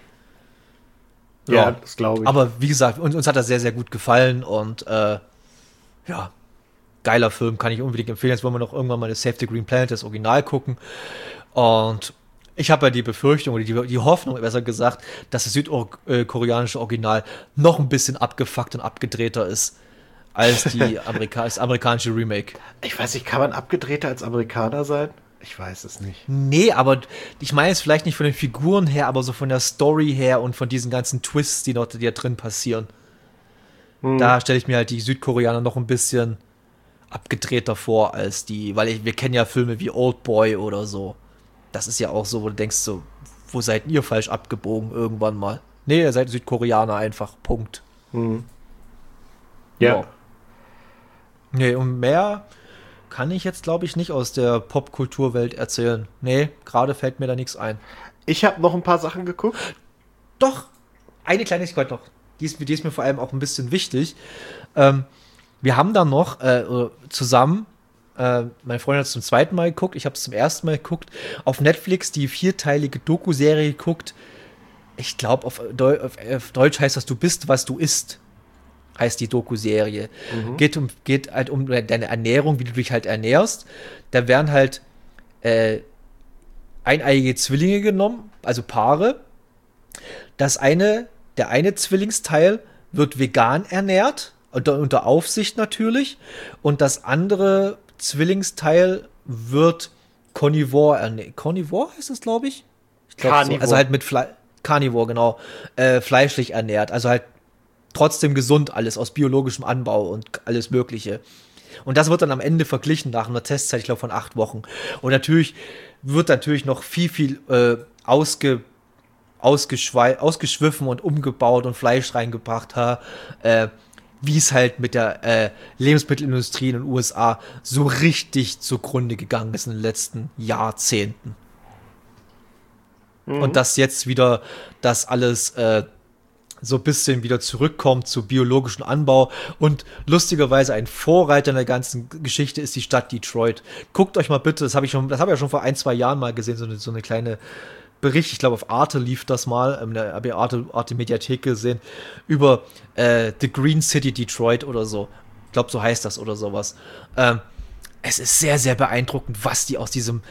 Ja, das glaube ich. Aber wie gesagt, uns hat das sehr, sehr gut gefallen und ja, geiler Film, kann ich unbedingt empfehlen. Jetzt wollen wir noch irgendwann mal das Save the Green Planet, das Original gucken. Und ich habe ja die Befürchtung oder die Hoffnung, besser gesagt, dass das südkoreanische Original noch ein bisschen abgefuckt und abgedrehter ist als das amerikanische Remake. Ich weiß nicht, kann man abgedrehter als Amerikaner sein? Ich weiß es nicht. Nee, aber ich meine es vielleicht nicht von den Figuren her, aber so von der Story her und von diesen ganzen Twists, die da drin passieren. Da stelle ich mir halt die Südkoreaner noch ein bisschen abgedrehter vor als weil wir kennen ja Filme wie Oldboy oder so. Das ist ja auch so, wo du denkst so, wo seid ihr falsch abgebogen irgendwann mal? Nee, ihr seid Südkoreaner einfach, Punkt. Ja. Nee, und mehr kann ich jetzt, glaube ich, nicht aus der Popkulturwelt erzählen. Nee, gerade fällt mir da nichts ein. Ich habe noch ein paar Sachen geguckt. Doch, eine Kleinigkeit noch. Die ist mir vor allem auch ein bisschen wichtig. Wir haben dann noch zusammen, meine Freundin hat es zum zweiten Mal geguckt, ich habe es zum ersten Mal geguckt, auf Netflix die 4-teilige Doku-Serie geguckt. Ich glaube, auf Deutsch heißt das, du bist, was du isst. Heißt die Doku-Serie. Geht halt um deine Ernährung, wie du dich halt ernährst. Da werden halt eineiige Zwillinge genommen, also Paare. Der eine Zwillingsteil wird vegan ernährt, unter Aufsicht natürlich, und das andere Zwillingsteil wird Carnivore ernährt. Carnivore heißt es, glaube ich? Ich glaube so. Also halt mit Carnivore, genau. Fleischlich ernährt, also halt trotzdem gesund alles, aus biologischem Anbau und alles Mögliche. Und das wird dann am Ende verglichen nach einer Testzeit, ich glaube, von 8 Wochen. Und natürlich wird noch viel ausgeschwiffen und umgebaut und Fleisch reingebracht, wie es halt mit der Lebensmittelindustrie in den USA so richtig zugrunde gegangen ist in den letzten Jahrzehnten. Und dass jetzt wieder das alles so ein bisschen wieder zurückkommt zu biologischem Anbau. Und lustigerweise ein Vorreiter in der ganzen Geschichte ist die Stadt Detroit. Guckt euch mal bitte, das habe ich ja schon vor 1-2 Jahren mal gesehen, so eine kleine Bericht, ich glaube auf Arte lief das mal, habe ich Arte Mediathek gesehen, über The Green City Detroit oder so. Ich glaube, so heißt das oder sowas. Es ist sehr, sehr beeindruckend, was die aus diesem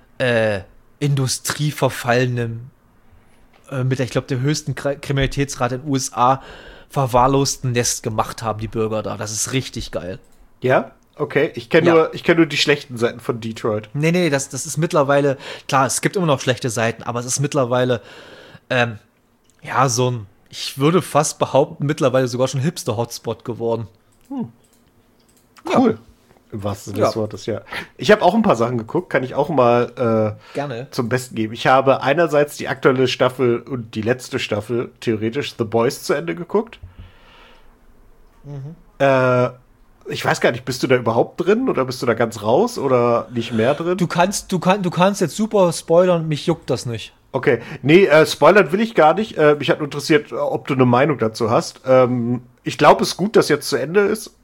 industrieverfallenen mit, ich glaube, der höchsten Kriminalitätsrate in den USA verwahrlosten Nest gemacht haben, die Bürger da. Das ist richtig geil. Ja, Okay, ich kenne nur die schlechten Seiten von Detroit. Nee, das ist mittlerweile, klar, es gibt immer noch schlechte Seiten, aber es ist mittlerweile, ja, so ein, ich würde fast behaupten, mittlerweile sogar schon Hipster-Hotspot geworden. Cool. Ja. Im wahrsten Sinne des Wortes, ja. Ich habe auch ein paar Sachen geguckt, kann ich auch mal gerne zum Besten geben. Ich habe einerseits die aktuelle Staffel und die letzte Staffel, theoretisch, The Boys zu Ende geguckt. Ich weiß gar nicht, bist du da überhaupt drin oder bist du da ganz raus oder nicht mehr drin? Du kannst jetzt super spoilern, mich juckt das nicht. Okay, nee, spoilern will ich gar nicht. Mich hat nur interessiert, ob du eine Meinung dazu hast. Ich glaube, es ist gut, dass jetzt zu Ende ist.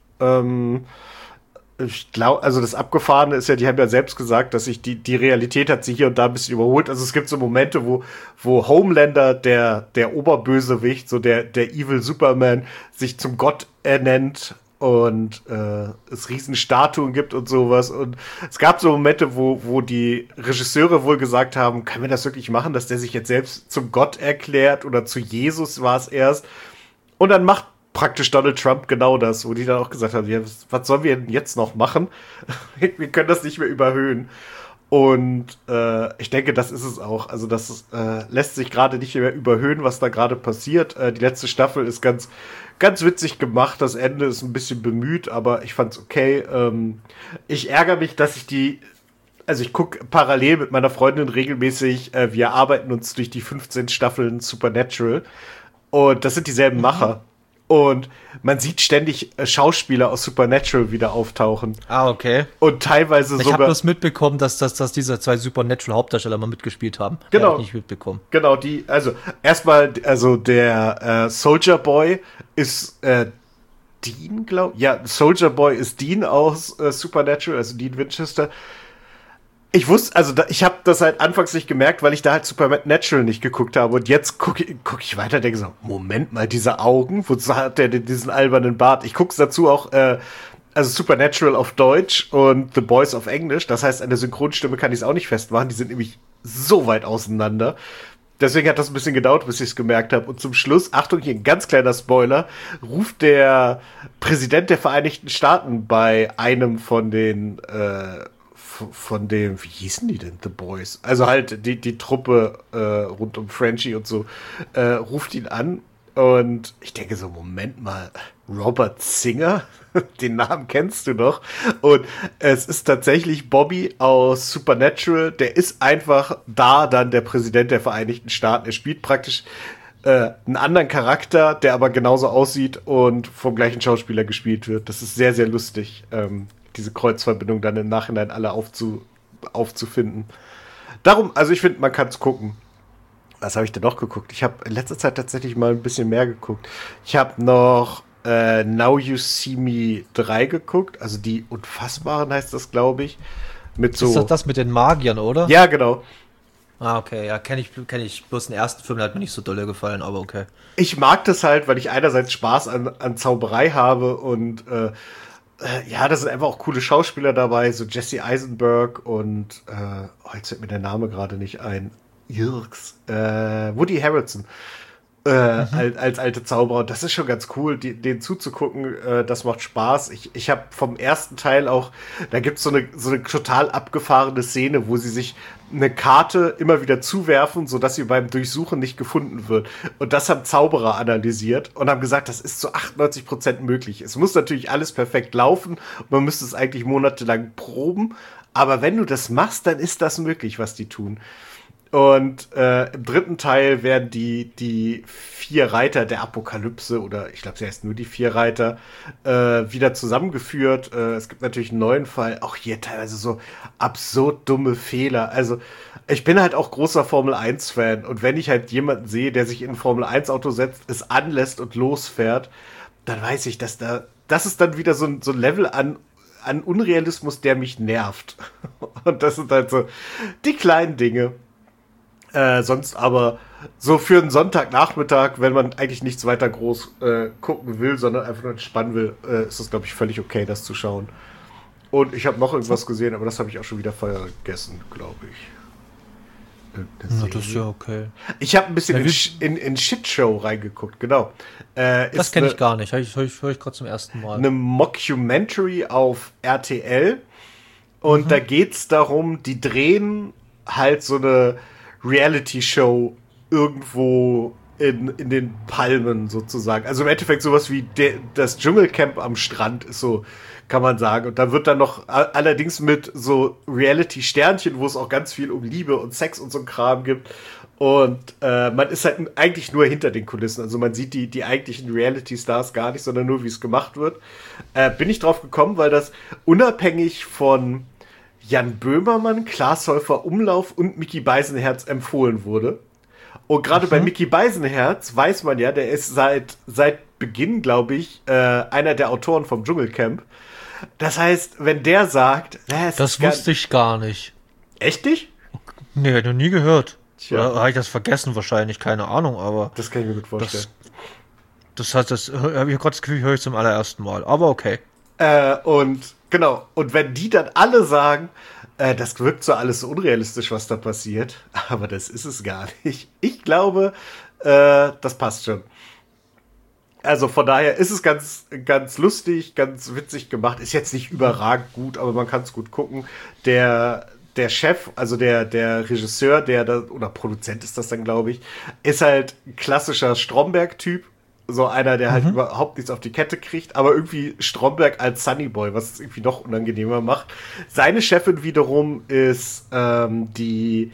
Ich glaube, also das Abgefahrene ist ja, die haben ja selbst gesagt, dass sich die Realität hat sich hier und da ein bisschen überholt. Also es gibt so Momente, wo Homelander, der Oberbösewicht, so der Evil Superman, sich zum Gott ernennt und es Riesenstatuen gibt und sowas. Und es gab so Momente, wo die Regisseure wohl gesagt haben, können wir das wirklich machen, dass der sich jetzt selbst zum Gott erklärt oder zu Jesus war es erst. Und dann macht praktisch Donald Trump genau das, wo die dann auch gesagt haben, ja, was sollen wir denn jetzt noch machen? Wir können das nicht mehr überhöhen. Und ich denke, das ist es auch. Also das lässt sich gerade nicht mehr überhöhen, was da gerade passiert. Die letzte Staffel ist ganz, ganz witzig gemacht. Das Ende ist ein bisschen bemüht, aber ich fand's okay. Ich ärgere mich, dass also ich gucke parallel mit meiner Freundin regelmäßig, wir arbeiten uns durch die 15 Staffeln Supernatural. Und das sind dieselben Macher. Und man sieht ständig Schauspieler aus Supernatural wieder auftauchen. Ah, okay. Und teilweise sogar... Ich habe bloß mitbekommen, dass diese 2 Supernatural-Hauptdarsteller mal mitgespielt haben. Genau. Hab ich nicht mitbekommen. Genau, erstmal, der Soldier Boy ist Dean, glaube ich. Ja, Soldier Boy ist Dean aus Supernatural, also Dean Winchester. Ich wusste, ich habe das halt anfangs nicht gemerkt, weil ich da halt Supernatural nicht geguckt habe. Und jetzt guck ich weiter, denke so, Moment mal, diese Augen, wozu hat der denn diesen albernen Bart? Ich gucke dazu auch, also Supernatural auf Deutsch und The Boys auf Englisch. Das heißt, an der Synchronstimme kann ich es auch nicht festmachen. Die sind nämlich so weit auseinander. Deswegen hat das ein bisschen gedauert, bis ich es gemerkt habe. Und zum Schluss, Achtung, hier ein ganz kleiner Spoiler, ruft der Präsident der Vereinigten Staaten bei einem von den wie hießen die denn, The Boys? Also halt die Truppe rund um Frenchie und so, ruft ihn an und ich denke so, Moment mal, Robert Singer? Den Namen kennst du doch. Und es ist tatsächlich Bobby aus Supernatural, der ist einfach da dann der Präsident der Vereinigten Staaten. Er spielt praktisch einen anderen Charakter, der aber genauso aussieht und vom gleichen Schauspieler gespielt wird. Das ist sehr, sehr lustig, diese Kreuzverbindung dann im Nachhinein alle aufzufinden. Darum, also ich finde, man kann es gucken. Was habe ich denn noch geguckt? Ich habe in letzter Zeit tatsächlich mal ein bisschen mehr geguckt. Ich habe noch Now You See Me 3 geguckt, also die Unfassbaren heißt das, glaube ich. Ist doch das mit den Magiern, oder? Ja, genau. Ah, okay, ja, kenn ich. Bloß den ersten Film, der hat mir nicht so dolle gefallen, aber okay. Ich mag das halt, weil ich einerseits Spaß an Zauberei habe und ja, da sind einfach auch coole Schauspieler dabei, so Jesse Eisenberg und jetzt fällt mir der Name gerade nicht ein. Woody Harrelson als alte Zauberer. Das ist schon ganz cool, denen zuzugucken. Das macht Spaß. Ich habe vom ersten Teil auch, da gibt's so eine total abgefahrene Szene, wo sie sich eine Karte immer wieder zuwerfen, sodass sie beim Durchsuchen nicht gefunden wird. Und das haben Zauberer analysiert und haben gesagt, das ist zu 98% möglich. Es muss natürlich alles perfekt laufen. Man müsste es eigentlich monatelang proben. Aber wenn du das machst, dann ist das möglich, was die tun. Und im dritten Teil werden die 4 Reiter der Apokalypse, oder ich glaube, sie heißt nur die 4 Reiter, wieder zusammengeführt. Es gibt natürlich einen neuen Fall, auch hier teilweise so absurd dumme Fehler. Also ich bin halt auch großer Formel-1-Fan und wenn ich halt jemanden sehe, der sich in ein Formel-1-Auto setzt, es anlässt und losfährt, dann weiß ich, das ist dann wieder so ein Level an Unrealismus, der mich nervt. Und das sind halt so die kleinen Dinge. Sonst aber so für einen Sonntagnachmittag, wenn man eigentlich nichts weiter groß gucken will, sondern einfach nur entspannen will, ist das, glaube ich, völlig okay, das zu schauen. Und ich habe noch irgendwas gesehen, aber das habe ich auch schon wieder vergessen, glaube ich. Na, das ist ja okay. Ich habe ein bisschen in Shitshow reingeguckt, genau. Das kenne ich gar nicht, höre ich gerade zum ersten Mal. Eine Mockumentary auf RTL und da geht's darum, die drehen halt so eine Reality-Show irgendwo in den Palmen sozusagen. Also im Endeffekt sowas wie das Dschungelcamp am Strand ist so, kann man sagen. Und da wird dann noch allerdings mit so Reality-Sternchen, wo es auch ganz viel um Liebe und Sex und so ein Kram gibt. Und man ist halt eigentlich nur hinter den Kulissen. Also man sieht die eigentlichen Reality-Stars gar nicht, sondern nur, wie es gemacht wird. Bin ich drauf gekommen, weil das unabhängig von Jan Böhmermann, Klaas Häufer Umlauf und Micky Beisenherz empfohlen wurde. Und gerade bei Micky Beisenherz weiß man ja, der ist seit Beginn, glaube ich, einer der Autoren vom Dschungelcamp. Das heißt, wenn der sagt... Das wusste ich gar nicht. Echt nicht? Nee, hätte ich noch nie gehört. Tja. Oder habe ich das vergessen wahrscheinlich, keine Ahnung, aber... Das kann ich mir gut vorstellen. Das habe ich gerade das Gefühl, höre ich zum allerersten Mal, aber okay. Und genau, und wenn die dann alle sagen, das wirkt so alles so unrealistisch, was da passiert, aber das ist es gar nicht. Ich glaube, das passt schon. Also von daher ist es ganz, ganz lustig, ganz witzig gemacht. Ist jetzt nicht überragend gut, aber man kann es gut gucken. Der Chef, also der Regisseur, oder Produzent ist das dann, glaube ich, ist halt ein klassischer Stromberg-Typ. So einer, der halt überhaupt nichts auf die Kette kriegt, aber irgendwie Stromberg als Sunnyboy, was es irgendwie noch unangenehmer macht. Seine Chefin wiederum ist die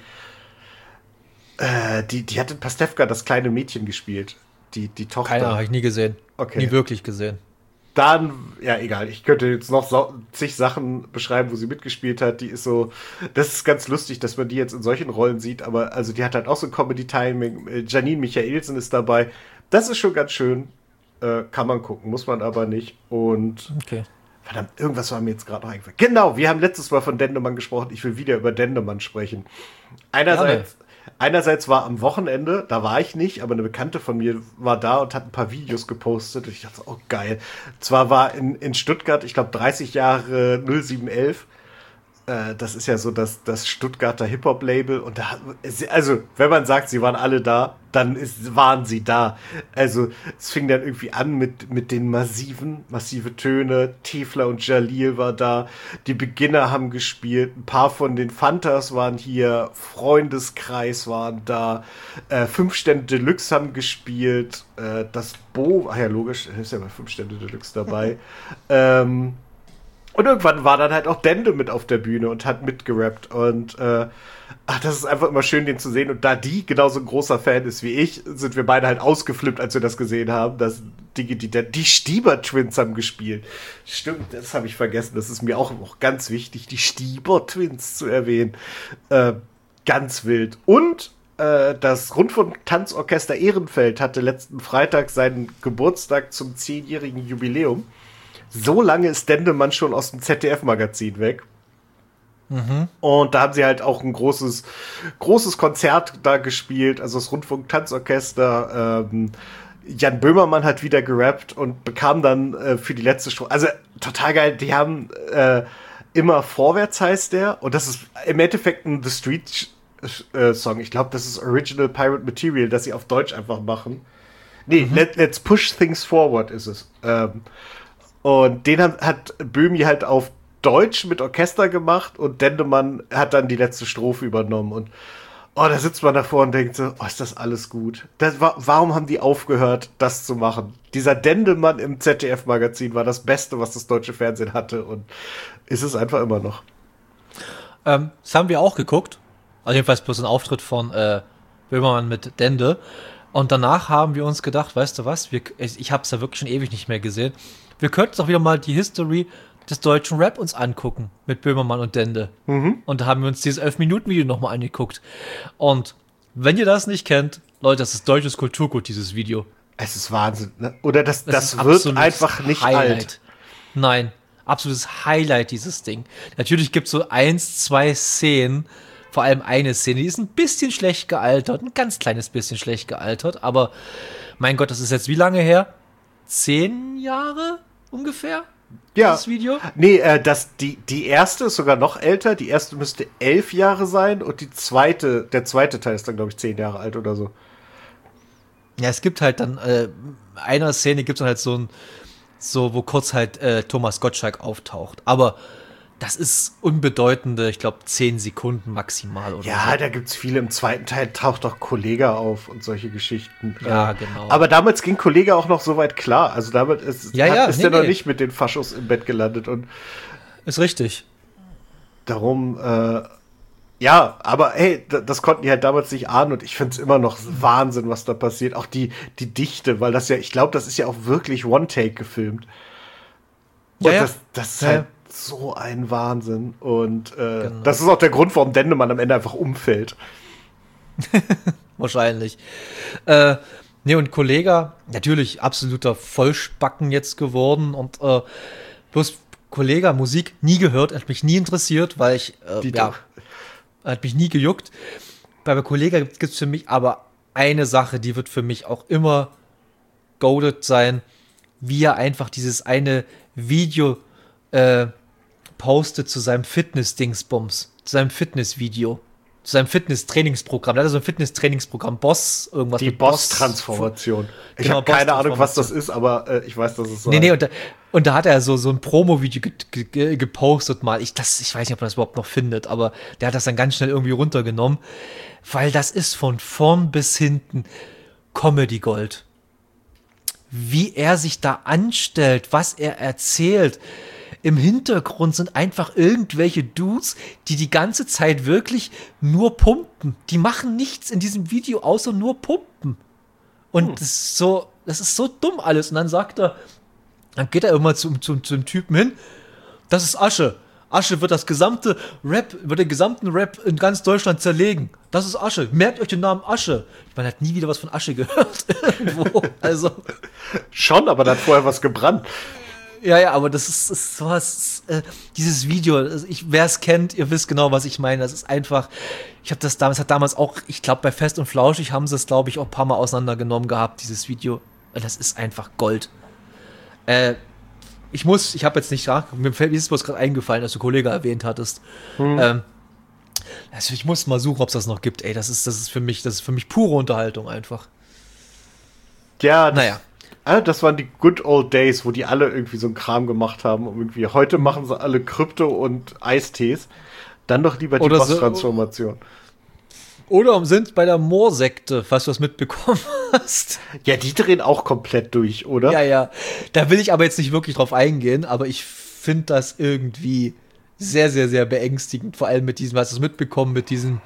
hat in Pastewka das kleine Mädchen gespielt. Die Tochter. Keine Ahnung, habe ich nie gesehen. Okay. Nie wirklich gesehen. Dann, ja, egal. Ich könnte jetzt noch zig Sachen beschreiben, wo sie mitgespielt hat. Die ist so, das ist ganz lustig, dass man die jetzt in solchen Rollen sieht, aber also die hat halt auch so ein Comedy-Timing. Janine Michaelsen ist dabei. Das ist schon ganz schön. Kann man gucken, muss man aber nicht. Und okay. Verdammt, irgendwas war mir jetzt gerade noch eingefallen. Genau, wir haben letztes Mal von Dendemann gesprochen. Ich will wieder über Dendemann sprechen. Einerseits war am Wochenende, da war ich nicht, aber eine Bekannte von mir war da und hat ein paar Videos gepostet. Und ich dachte, oh geil. Zwar war in Stuttgart, ich glaube 30 Jahre 0711. Das ist ja so das Stuttgarter Hip-Hop-Label. Und da, also, wenn man sagt, sie waren alle da, dann waren sie da. Also, es fing dann irgendwie an mit den massive Töne. Tefla und Jalil war da. Die Beginner haben gespielt. Ein paar von den Fantas waren hier. Freundeskreis waren da. 5 Stände Deluxe haben gespielt. Das Bo, ach ja, logisch, ist ja bei 5 Stände Deluxe dabei. Und irgendwann war dann halt auch Dende mit auf der Bühne und hat mitgerappt. Und das ist einfach immer schön, den zu sehen. Und da die genauso ein großer Fan ist wie ich, sind wir beide halt ausgeflippt, als wir das gesehen haben. Dass die Stieber-Twins haben gespielt. Stimmt, das habe ich vergessen. Das ist mir auch ganz wichtig, die Stieber-Twins zu erwähnen. Ganz wild. Und das Rundfunk-Tanzorchester Ehrenfeld hatte letzten Freitag seinen Geburtstag zum 10-jährigen Jubiläum. So lange ist Dendemann schon aus dem ZDF-Magazin weg. Und da haben sie halt auch ein großes Konzert da gespielt, also das Rundfunk-Tanzorchester. Jan Böhmermann hat wieder gerappt und bekam dann für die letzte Strophe, also total geil, die haben immer vorwärts heißt der, und das ist im Endeffekt ein The Street Song. Ich glaube, das ist Original Pirate Material, das sie auf Deutsch einfach machen. Nee, Let's Push Things Forward ist es. Und den hat Böhmi halt auf Deutsch mit Orchester gemacht und Dendemann hat dann die letzte Strophe übernommen. Und da sitzt man davor und denkt so, ist das alles gut? Warum haben die aufgehört, das zu machen? Dieser Dendemann im ZDF-Magazin war das Beste, was das deutsche Fernsehen hatte, und ist es einfach immer noch. Das haben wir auch geguckt. Also jedenfalls bloß ein Auftritt von Böhmermann mit Dende. Und danach haben wir uns gedacht, weißt du was, ich habe es ja wirklich schon ewig nicht mehr gesehen. Wir könnten doch wieder mal die History des deutschen Rap uns angucken mit Böhmermann und Dende. Und da haben wir uns dieses 11-Minuten-Video nochmal angeguckt. Und wenn ihr das nicht kennt, Leute, das ist deutsches Kulturgut, dieses Video. Es ist Wahnsinn, ne? Oder das wird einfach nicht Highlight. alt. Nein, absolutes Highlight, dieses Ding. Natürlich gibt es so 1, 2 Szenen, vor allem eine Szene, die ist ein bisschen schlecht gealtert, ein ganz kleines bisschen schlecht gealtert, aber mein Gott, das ist jetzt wie lange her? 10 Jahre ungefähr? Ja. Das Video? Nee, die erste ist sogar noch älter. Die erste müsste 11 Jahre sein und der zweite Teil ist dann, glaube ich, 10 Jahre alt oder so. Ja, es gibt halt dann, einer Szene gibt es dann halt wo kurz halt Thomas Gottschalk auftaucht. Aber das ist unbedeutende, ich glaube, 10 Sekunden maximal oder Ja, so. da gibt's viele. Im zweiten Teil taucht doch Kollega auf und solche Geschichten. Ja, genau. Aber damals ging Kollega auch noch so weit klar. Also damit ist der noch nicht mit den Faschos im Bett gelandet. Und ist richtig. darum, ja, aber hey, das konnten die halt damals nicht ahnen. Und ich find's immer noch Wahnsinn, was da passiert. Auch die Dichte, weil das ja, ich glaube, das ist ja auch wirklich One-Take gefilmt. Und das ist halt so ein Wahnsinn. Und Genau. das ist auch der Grund, warum Dendemann am Ende einfach umfällt. Wahrscheinlich. Nee, und Kollega, natürlich absoluter Vollspacken jetzt geworden. Und bloß Kollega, Musik nie gehört, hat mich nie interessiert, weil ich, hat mich nie gejuckt. Bei Kollega gibt es für mich aber eine Sache, die wird für mich auch immer goated sein, wie er einfach dieses eine Video postet zu seinem Fitness-Dingsbums, zu seinem Fitness-Video, zu seinem Fitness-Trainingsprogramm. Da hat er so ein Fitness-Trainingsprogramm, Boss, irgendwas Die mit Boss-Transformation. Ich Genau, habe keine Ahnung, was Boss-Transformation. das ist, aber ich weiß, dass es so Nee, und da hat er so ein Promo-Video gepostet mal. Ich weiß nicht, ob man das überhaupt noch findet, aber der hat das dann ganz schnell irgendwie runtergenommen, weil das ist von vorn bis hinten Comedy Gold. Wie er sich da anstellt, was er erzählt. Im Hintergrund sind einfach irgendwelche Dudes, die ganze Zeit wirklich nur pumpen. Die machen nichts in diesem Video, außer nur pumpen. Und das ist so dumm alles. Und dann geht er immer zum Typen hin. Das ist Asche. Asche wird den gesamten Rap in ganz Deutschland zerlegen. Das ist Asche. Merkt euch den Namen Asche. Man hat nie wieder was von Asche gehört. Irgendwo. Also. Schon, aber da hat vorher was gebrannt. Ja, aber das ist sowas, dieses Video, wer es kennt, ihr wisst genau, was ich meine. Das ist einfach, hat damals auch, ich glaube, bei Fest und Flauschig haben sie es, glaube ich, auch ein paar Mal auseinandergenommen gehabt, dieses Video. Das ist einfach Gold. Ich habe jetzt nicht mir ist bloß gerade eingefallen, dass du Kollege erwähnt hattest. Also ich muss mal suchen, ob es das noch gibt. Ey, das ist für mich pure Unterhaltung einfach. Ja, naja. Das waren die good old days, wo die alle irgendwie so einen Kram gemacht haben. Und irgendwie heute machen sie alle Krypto und Eistees. Dann doch lieber die Boss-Transformation. Oder sind bei der Moor-Sekte, falls du das mitbekommen hast. Ja, die drehen auch komplett durch, oder? Ja. Da will ich aber jetzt nicht wirklich drauf eingehen, aber ich finde das irgendwie sehr, sehr, sehr beängstigend. Vor allem mit diesem, hast du es mitbekommen, mit diesem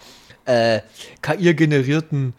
KI-generierten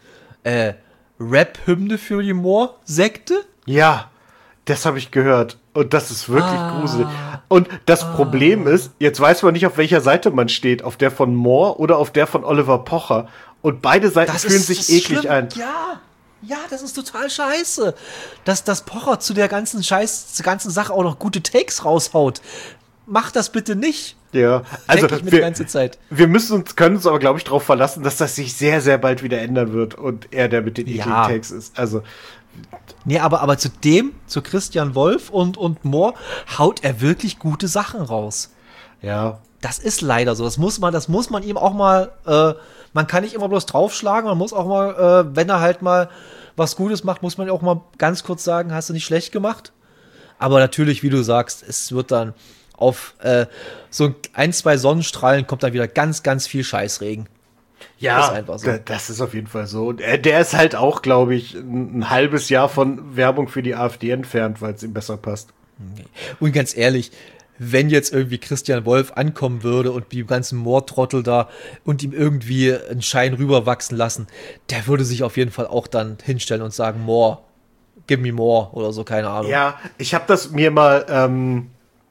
Rap-Hymne für die Moor-Sekte? Ja, das habe ich gehört. Und das ist wirklich gruselig. Und das Problem ist, jetzt weiß man nicht, auf welcher Seite man steht. Auf der von Moore oder auf der von Oliver Pocher. Und beide Seiten fühlen sich eklig schlimm. an. Ja, das ist total scheiße. Dass Pocher zur ganzen Sache auch noch gute Takes raushaut. Macht das bitte nicht. Ja, also die ganze Zeit. Wir können uns aber, glaube ich, darauf verlassen, dass das sich sehr, sehr bald wieder ändern wird und er der mit den ekligen Takes ist. Also nee, aber zu Christian Wolf und Moore haut er wirklich gute Sachen raus. Ja. Das ist leider so. Das muss man ihm auch mal, man kann nicht immer bloß draufschlagen, man muss auch mal, wenn er halt mal was Gutes macht, muss man auch mal ganz kurz sagen, hast du nicht schlecht gemacht. Aber natürlich, wie du sagst, es wird dann auf so 1-2 Sonnenstrahlen kommt dann wieder ganz, ganz viel Scheißregen. Ja, das ist einfach so. Das ist auf jeden Fall so. Der ist halt auch, glaube ich, ein halbes Jahr von Werbung für die AfD entfernt, weil es ihm besser passt. Und ganz ehrlich, wenn jetzt irgendwie Christian Wolf ankommen würde und die ganzen Moortrottel da und ihm irgendwie einen Schein rüberwachsen lassen, der würde sich auf jeden Fall auch dann hinstellen und sagen, more, give me more oder so, keine Ahnung. Ja, ich habe das mir mal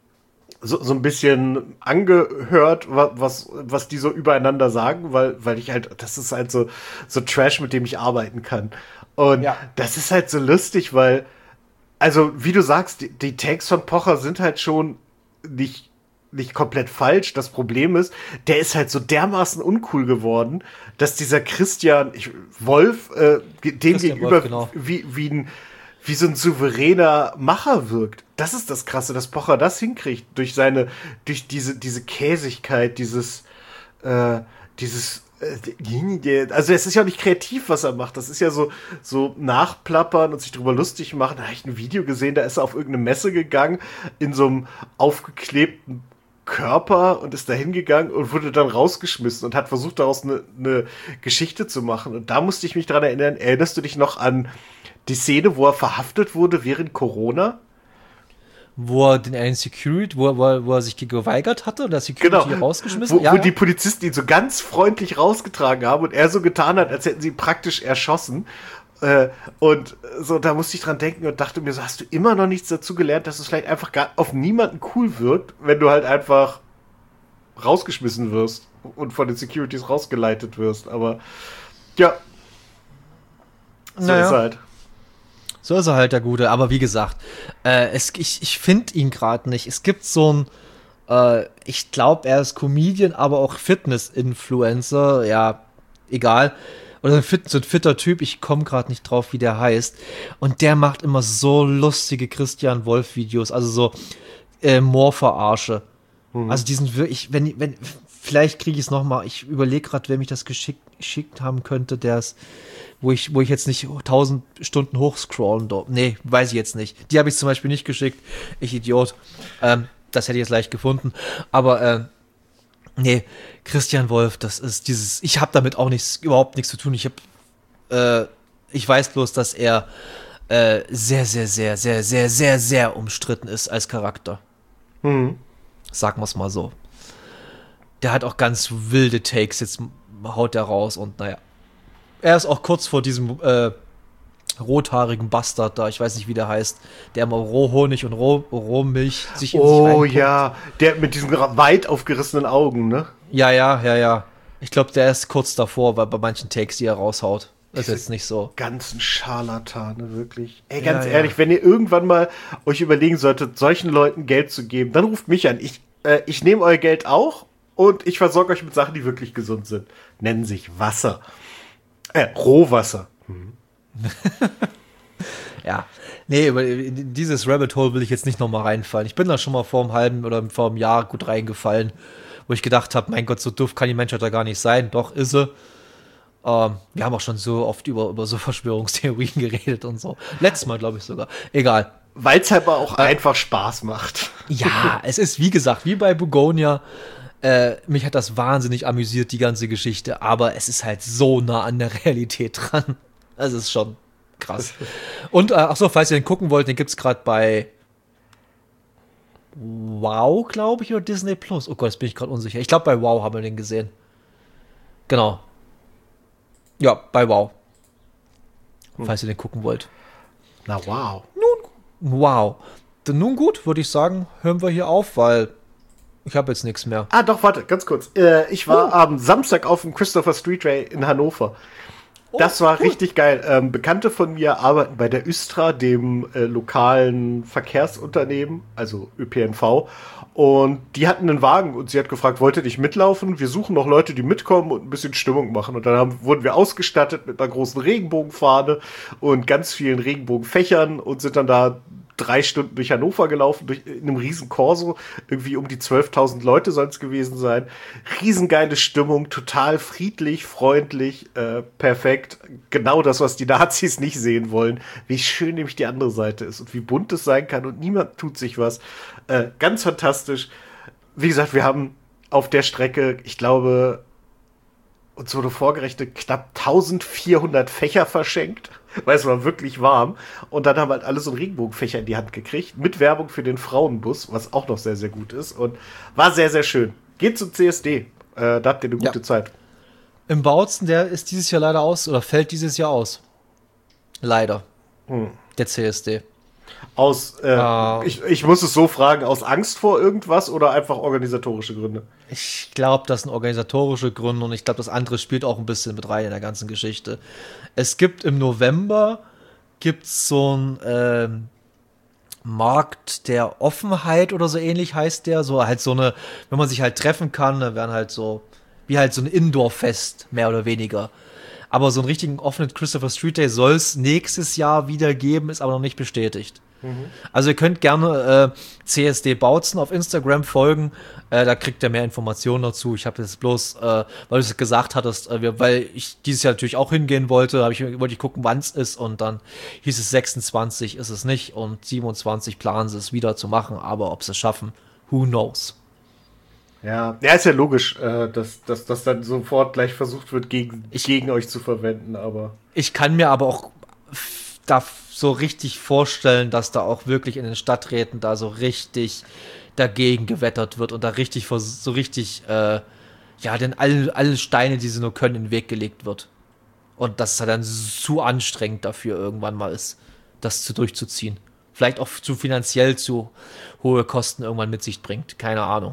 so ein bisschen angehört, was die so übereinander sagen, weil ich halt, das ist halt so Trash, mit dem ich arbeiten kann. Und das ist halt so lustig, weil, also wie du sagst, die Takes von Pocher sind halt schon nicht komplett falsch. Das Problem ist, der ist halt so dermaßen uncool geworden, dass dieser Christian Wolf dem gegenüber Wolf, genau. wie so ein souveräner Macher wirkt. das ist das Krasse, dass Pocher das hinkriegt. Durch diese Käsigkeit, also es ist ja auch nicht kreativ, was er macht. Das ist ja so nachplappern und sich drüber lustig machen. Da habe ich ein Video gesehen, da ist er auf irgendeine Messe gegangen, in so einem aufgeklebten Körper und ist da hingegangen und wurde dann rausgeschmissen und hat versucht, daraus eine Geschichte zu machen. Und da musste ich mich dran erinnern, erinnerst du dich noch an die Szene, wo er verhaftet wurde während Corona? Wo er den einen Security, wo er sich geweigert hatte und der Security rausgeschmissen hat. Wo die Polizisten ihn so ganz freundlich rausgetragen haben und er so getan hat, als hätten sie ihn praktisch erschossen. Und so, da musste ich dran denken und dachte mir so, hast du immer noch nichts dazu gelernt, dass es vielleicht einfach gar auf niemanden cool wirkt, wenn du halt einfach rausgeschmissen wirst und von den Securities rausgeleitet wirst. Aber ja, so ist halt. So ist er halt, der Gute. Aber wie gesagt, ich finde ihn gerade nicht. Es gibt so ein, ich glaube, er ist Comedian, aber auch Fitness-Influencer. Ja, egal. Oder so ein fitter Typ. Ich komme gerade nicht drauf, wie der heißt. Und der macht immer so lustige Christian Wolf-Videos. Also so Moor-Verarsche. Also die sind wirklich, vielleicht kriege ich es nochmal. Ich überlege gerade, wer mich das geschickt haben könnte, der ist, wo ich jetzt nicht 1000 Stunden hochscrollen darf. Nee, weiß ich jetzt nicht. Die habe ich zum Beispiel nicht geschickt. Ich Idiot. Das hätte ich jetzt leicht gefunden. Aber, nee, Christian Wolf, das ist dieses, ich habe damit auch überhaupt nichts zu tun. Ich weiß bloß, dass er sehr, sehr, sehr, sehr, sehr, sehr, sehr umstritten ist als Charakter. Sagen wir es mal so. Der hat auch ganz wilde Takes, jetzt haut der raus und naja. Er ist auch kurz vor diesem rothaarigen Bastard da, ich weiß nicht, wie der heißt, der immer Rohhonig und Rohmilch sich in sich reinpumpt. Oh ja, der mit diesen weit aufgerissenen Augen, ne? Ja. Ich glaube, der ist kurz davor, weil bei manchen Takes, die er raushaut. Das ist jetzt nicht so. Ganzen Scharlatane, wirklich. Ey, ganz ehrlich, wenn ihr irgendwann mal euch überlegen solltet, solchen Leuten Geld zu geben, dann ruft mich an. Ich nehme euer Geld auch und ich versorge euch mit Sachen, die wirklich gesund sind. Nennen sich Wasser. Rohwasser. Ja, nee, über dieses Rabbit Hole will ich jetzt nicht nochmal reinfallen. Ich bin da schon mal vor einem halben oder vor einem Jahr gut reingefallen, wo ich gedacht habe, mein Gott, so doof kann die Menschheit da gar nicht sein. Doch, ist sie. Wir haben auch schon so oft über so Verschwörungstheorien geredet und so. Letztes Mal, glaube ich sogar. Egal. Weil es halt auch einfach Spaß macht. Ja, es ist, wie gesagt, wie bei Bugonia. Mich hat das wahnsinnig amüsiert, die ganze Geschichte, aber es ist halt so nah an der Realität dran. Das ist schon krass. Und, falls ihr den gucken wollt, den gibt's gerade bei Wow, glaube ich, oder Disney Plus. Oh Gott, jetzt bin ich gerade unsicher. Ich glaube, bei Wow haben wir den gesehen. Genau. Ja, bei Wow. Falls ihr den gucken wollt. Na, wow. Wow. Nun gut, würde ich sagen, hören wir hier auf, weil ich habe jetzt nichts mehr. Doch, warte, ganz kurz. Ich war am Samstag auf dem Christopher Street Day in Hannover. Das war richtig geil. Bekannte von mir arbeiten bei der Östra, dem lokalen Verkehrsunternehmen, also ÖPNV. Und die hatten einen Wagen und sie hat gefragt, wollt ihr nicht mitlaufen? Wir suchen noch Leute, die mitkommen und ein bisschen Stimmung machen. Und dann wurden wir ausgestattet mit einer großen Regenbogenfahne und ganz vielen Regenbogenfächern und sind dann da 3 Stunden durch Hannover gelaufen, in einem riesen Corso, irgendwie um die 12.000 Leute sollen es gewesen sein. Riesengeile Stimmung, total friedlich, freundlich, perfekt. Genau das, was die Nazis nicht sehen wollen. Wie schön nämlich die andere Seite ist und wie bunt es sein kann und niemand tut sich was. Ganz fantastisch. Wie gesagt, wir haben auf der Strecke, ich glaube, uns wurde vorgerechnet, knapp 1400 Fächer verschenkt, weil es war wirklich warm. Und dann haben halt alle so einen Regenbogenfächer in die Hand gekriegt, mit Werbung für den Frauenbus, was auch noch sehr, sehr gut ist. Und war sehr, sehr schön. Geht zum CSD. Da habt ihr eine gute Zeit. Im Bautzen, der ist dieses Jahr leider aus, oder fällt dieses Jahr aus. Leider. Der CSD. Ich muss es so fragen, aus Angst vor irgendwas oder einfach organisatorische Gründe? Ich glaube, das sind organisatorische Gründe und ich glaube, das andere spielt auch ein bisschen mit rein in der ganzen Geschichte. Es gibt im November so einen Markt der Offenheit oder so ähnlich heißt der. So halt so eine, wenn man sich halt treffen kann, dann werden halt so, wie halt so ein Indoor-Fest, mehr oder weniger. Aber so einen richtigen offenen Christopher Street Day soll es nächstes Jahr wieder geben, ist aber noch nicht bestätigt. Also ihr könnt gerne CSD Bautzen auf Instagram folgen, da kriegt ihr mehr Informationen dazu. Ich habe jetzt bloß, weil du es gesagt hattest, weil ich dieses Jahr natürlich auch hingehen wollte, wollte ich gucken, wann es ist, und dann hieß es 26 ist es nicht und 27 planen sie es wieder zu machen, aber ob sie es schaffen, who knows. Ja, ist ja logisch, dass das dann sofort gleich versucht wird, gegen euch zu verwenden, aber... Ich kann mir aber auch da so richtig vorstellen, dass da auch wirklich in den Stadträten da so richtig dagegen gewettert wird und da richtig denn alle Steine, die sie nur können, in den Weg gelegt wird. Und dass es dann zu anstrengend dafür irgendwann mal ist, das durchzuziehen. Vielleicht auch finanziell zu hohe Kosten irgendwann mit sich bringt. Keine Ahnung.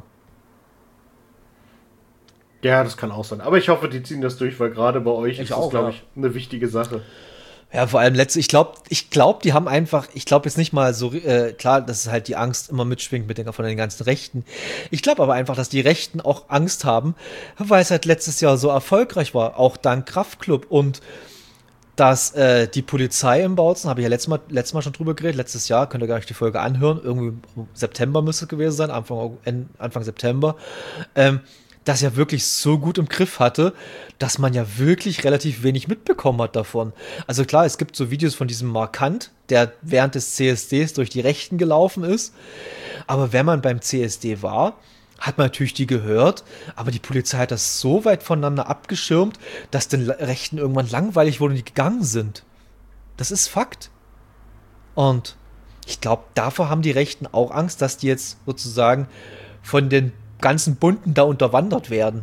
Ja, das kann auch sein. Aber ich hoffe, die ziehen das durch, weil gerade bei euch ist das, glaube ich, eine wichtige Sache. Ja, vor allem ich glaube, die haben einfach, ich glaube jetzt nicht mal so, klar, dass es halt die Angst immer mitschwingt von den ganzen Rechten. Ich glaube aber einfach, dass die Rechten auch Angst haben, weil es halt letztes Jahr so erfolgreich war, auch dank Kraftklub, und dass die Polizei im Bautzen, habe ich ja letztes Mal schon drüber geredet, letztes Jahr, könnt ihr gar nicht die Folge anhören, irgendwie im September müsste es gewesen sein, Anfang September, das ja wirklich so gut im Griff hatte, dass man ja wirklich relativ wenig mitbekommen hat davon. Also klar, es gibt so Videos von diesem Markant, der während des CSDs durch die Rechten gelaufen ist, aber wenn man beim CSD war, hat man natürlich die gehört, aber die Polizei hat das so weit voneinander abgeschirmt, dass den Rechten irgendwann langweilig wurde und die gegangen sind. Das ist Fakt. Und ich glaube, davor haben die Rechten auch Angst, dass die jetzt sozusagen von den ganzen Bunten da unterwandert werden.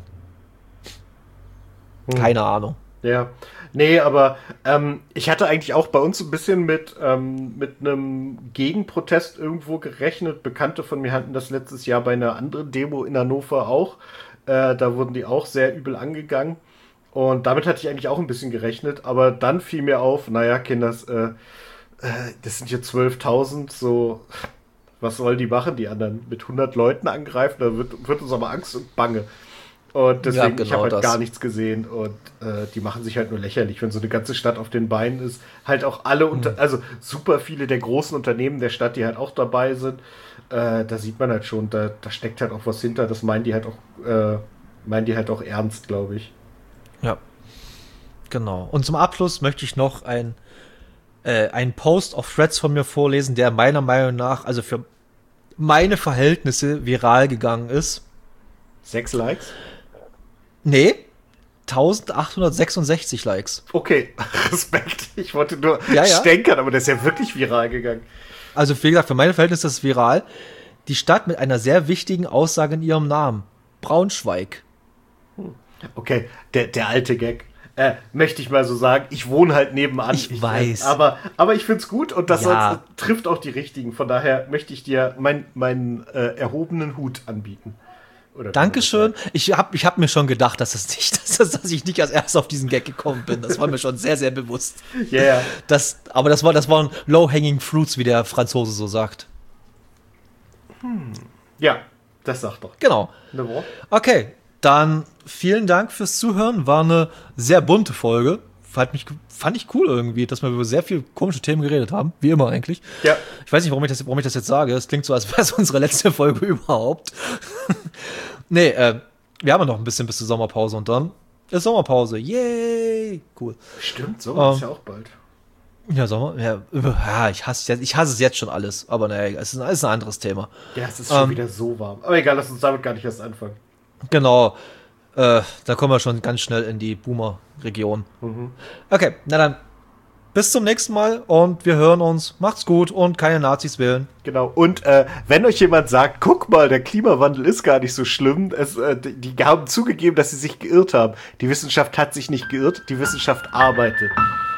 Keine Ahnung. Ja, nee, aber ich hatte eigentlich auch bei uns ein bisschen mit einem Gegenprotest irgendwo gerechnet. Bekannte von mir hatten das letztes Jahr bei einer anderen Demo in Hannover auch. Da wurden die auch sehr übel angegangen. Und damit hatte ich eigentlich auch ein bisschen gerechnet. Aber dann fiel mir auf, naja, Kinders, das sind jetzt 12.000, so... Was sollen die machen, die anderen? Mit 100 Leuten angreifen, da wird uns aber Angst und Bange. Und deswegen, ja, genau, ich habe halt gar nichts gesehen und die machen sich halt nur lächerlich, wenn so eine ganze Stadt auf den Beinen ist. Halt auch alle, also super viele der großen Unternehmen der Stadt, die halt auch dabei sind, da sieht man halt schon, da steckt halt auch was hinter, das meinen die halt auch ernst, glaube ich. Ja, genau. Und zum Abschluss möchte ich noch einen Post auf Threads von mir vorlesen, der meiner Meinung nach, also für meine Verhältnisse, viral gegangen ist. 6 Likes? Nee, 1866 Likes. Okay, Respekt. Ich wollte nur stänkern, aber der ist ja wirklich viral gegangen. Also wie gesagt, für meine Verhältnisse ist es viral. Die Stadt mit einer sehr wichtigen Aussage in ihrem Namen. Braunschweig. Okay, der alte Gag. Möchte ich mal so sagen, ich wohne halt nebenan. Ich weiß. Aber ich find's gut und das trifft auch die Richtigen. Von daher möchte ich dir meinen erhobenen Hut anbieten. Oder Dankeschön. Ich hab mir schon gedacht, dass ich nicht als erstes auf diesen Gag gekommen bin. Das war mir schon sehr, sehr bewusst. Ja. Yeah. Aber das waren low-hanging fruits, wie der Franzose so sagt. Ja, das sagt doch. Genau. Okay. Dann vielen Dank fürs Zuhören. War eine sehr bunte Folge. Fand ich cool irgendwie, dass wir über sehr viele komische Themen geredet haben. Wie immer eigentlich. Ja. Ich weiß nicht, warum ich das jetzt sage. Es klingt so, als wäre es unsere letzte Folge überhaupt. Nee, wir haben ja noch ein bisschen bis zur Sommerpause und dann ist Sommerpause. Yay! Cool. Stimmt, Sommer ist ja auch bald. Ja, Sommer. Ja, ich hasse es jetzt schon alles. Aber naja, es ist ein anderes Thema. Ja, es ist schon wieder so warm. Aber egal, lass uns damit gar nicht erst anfangen. Genau, da kommen wir schon ganz schnell in die Boomer-Region. Okay, na dann, bis zum nächsten Mal und wir hören uns. Macht's gut und keine Nazis wählen. Genau, und wenn euch jemand sagt, guck mal, der Klimawandel ist gar nicht so schlimm, die haben zugegeben, dass sie sich geirrt haben. Die Wissenschaft hat sich nicht geirrt, die Wissenschaft arbeitet.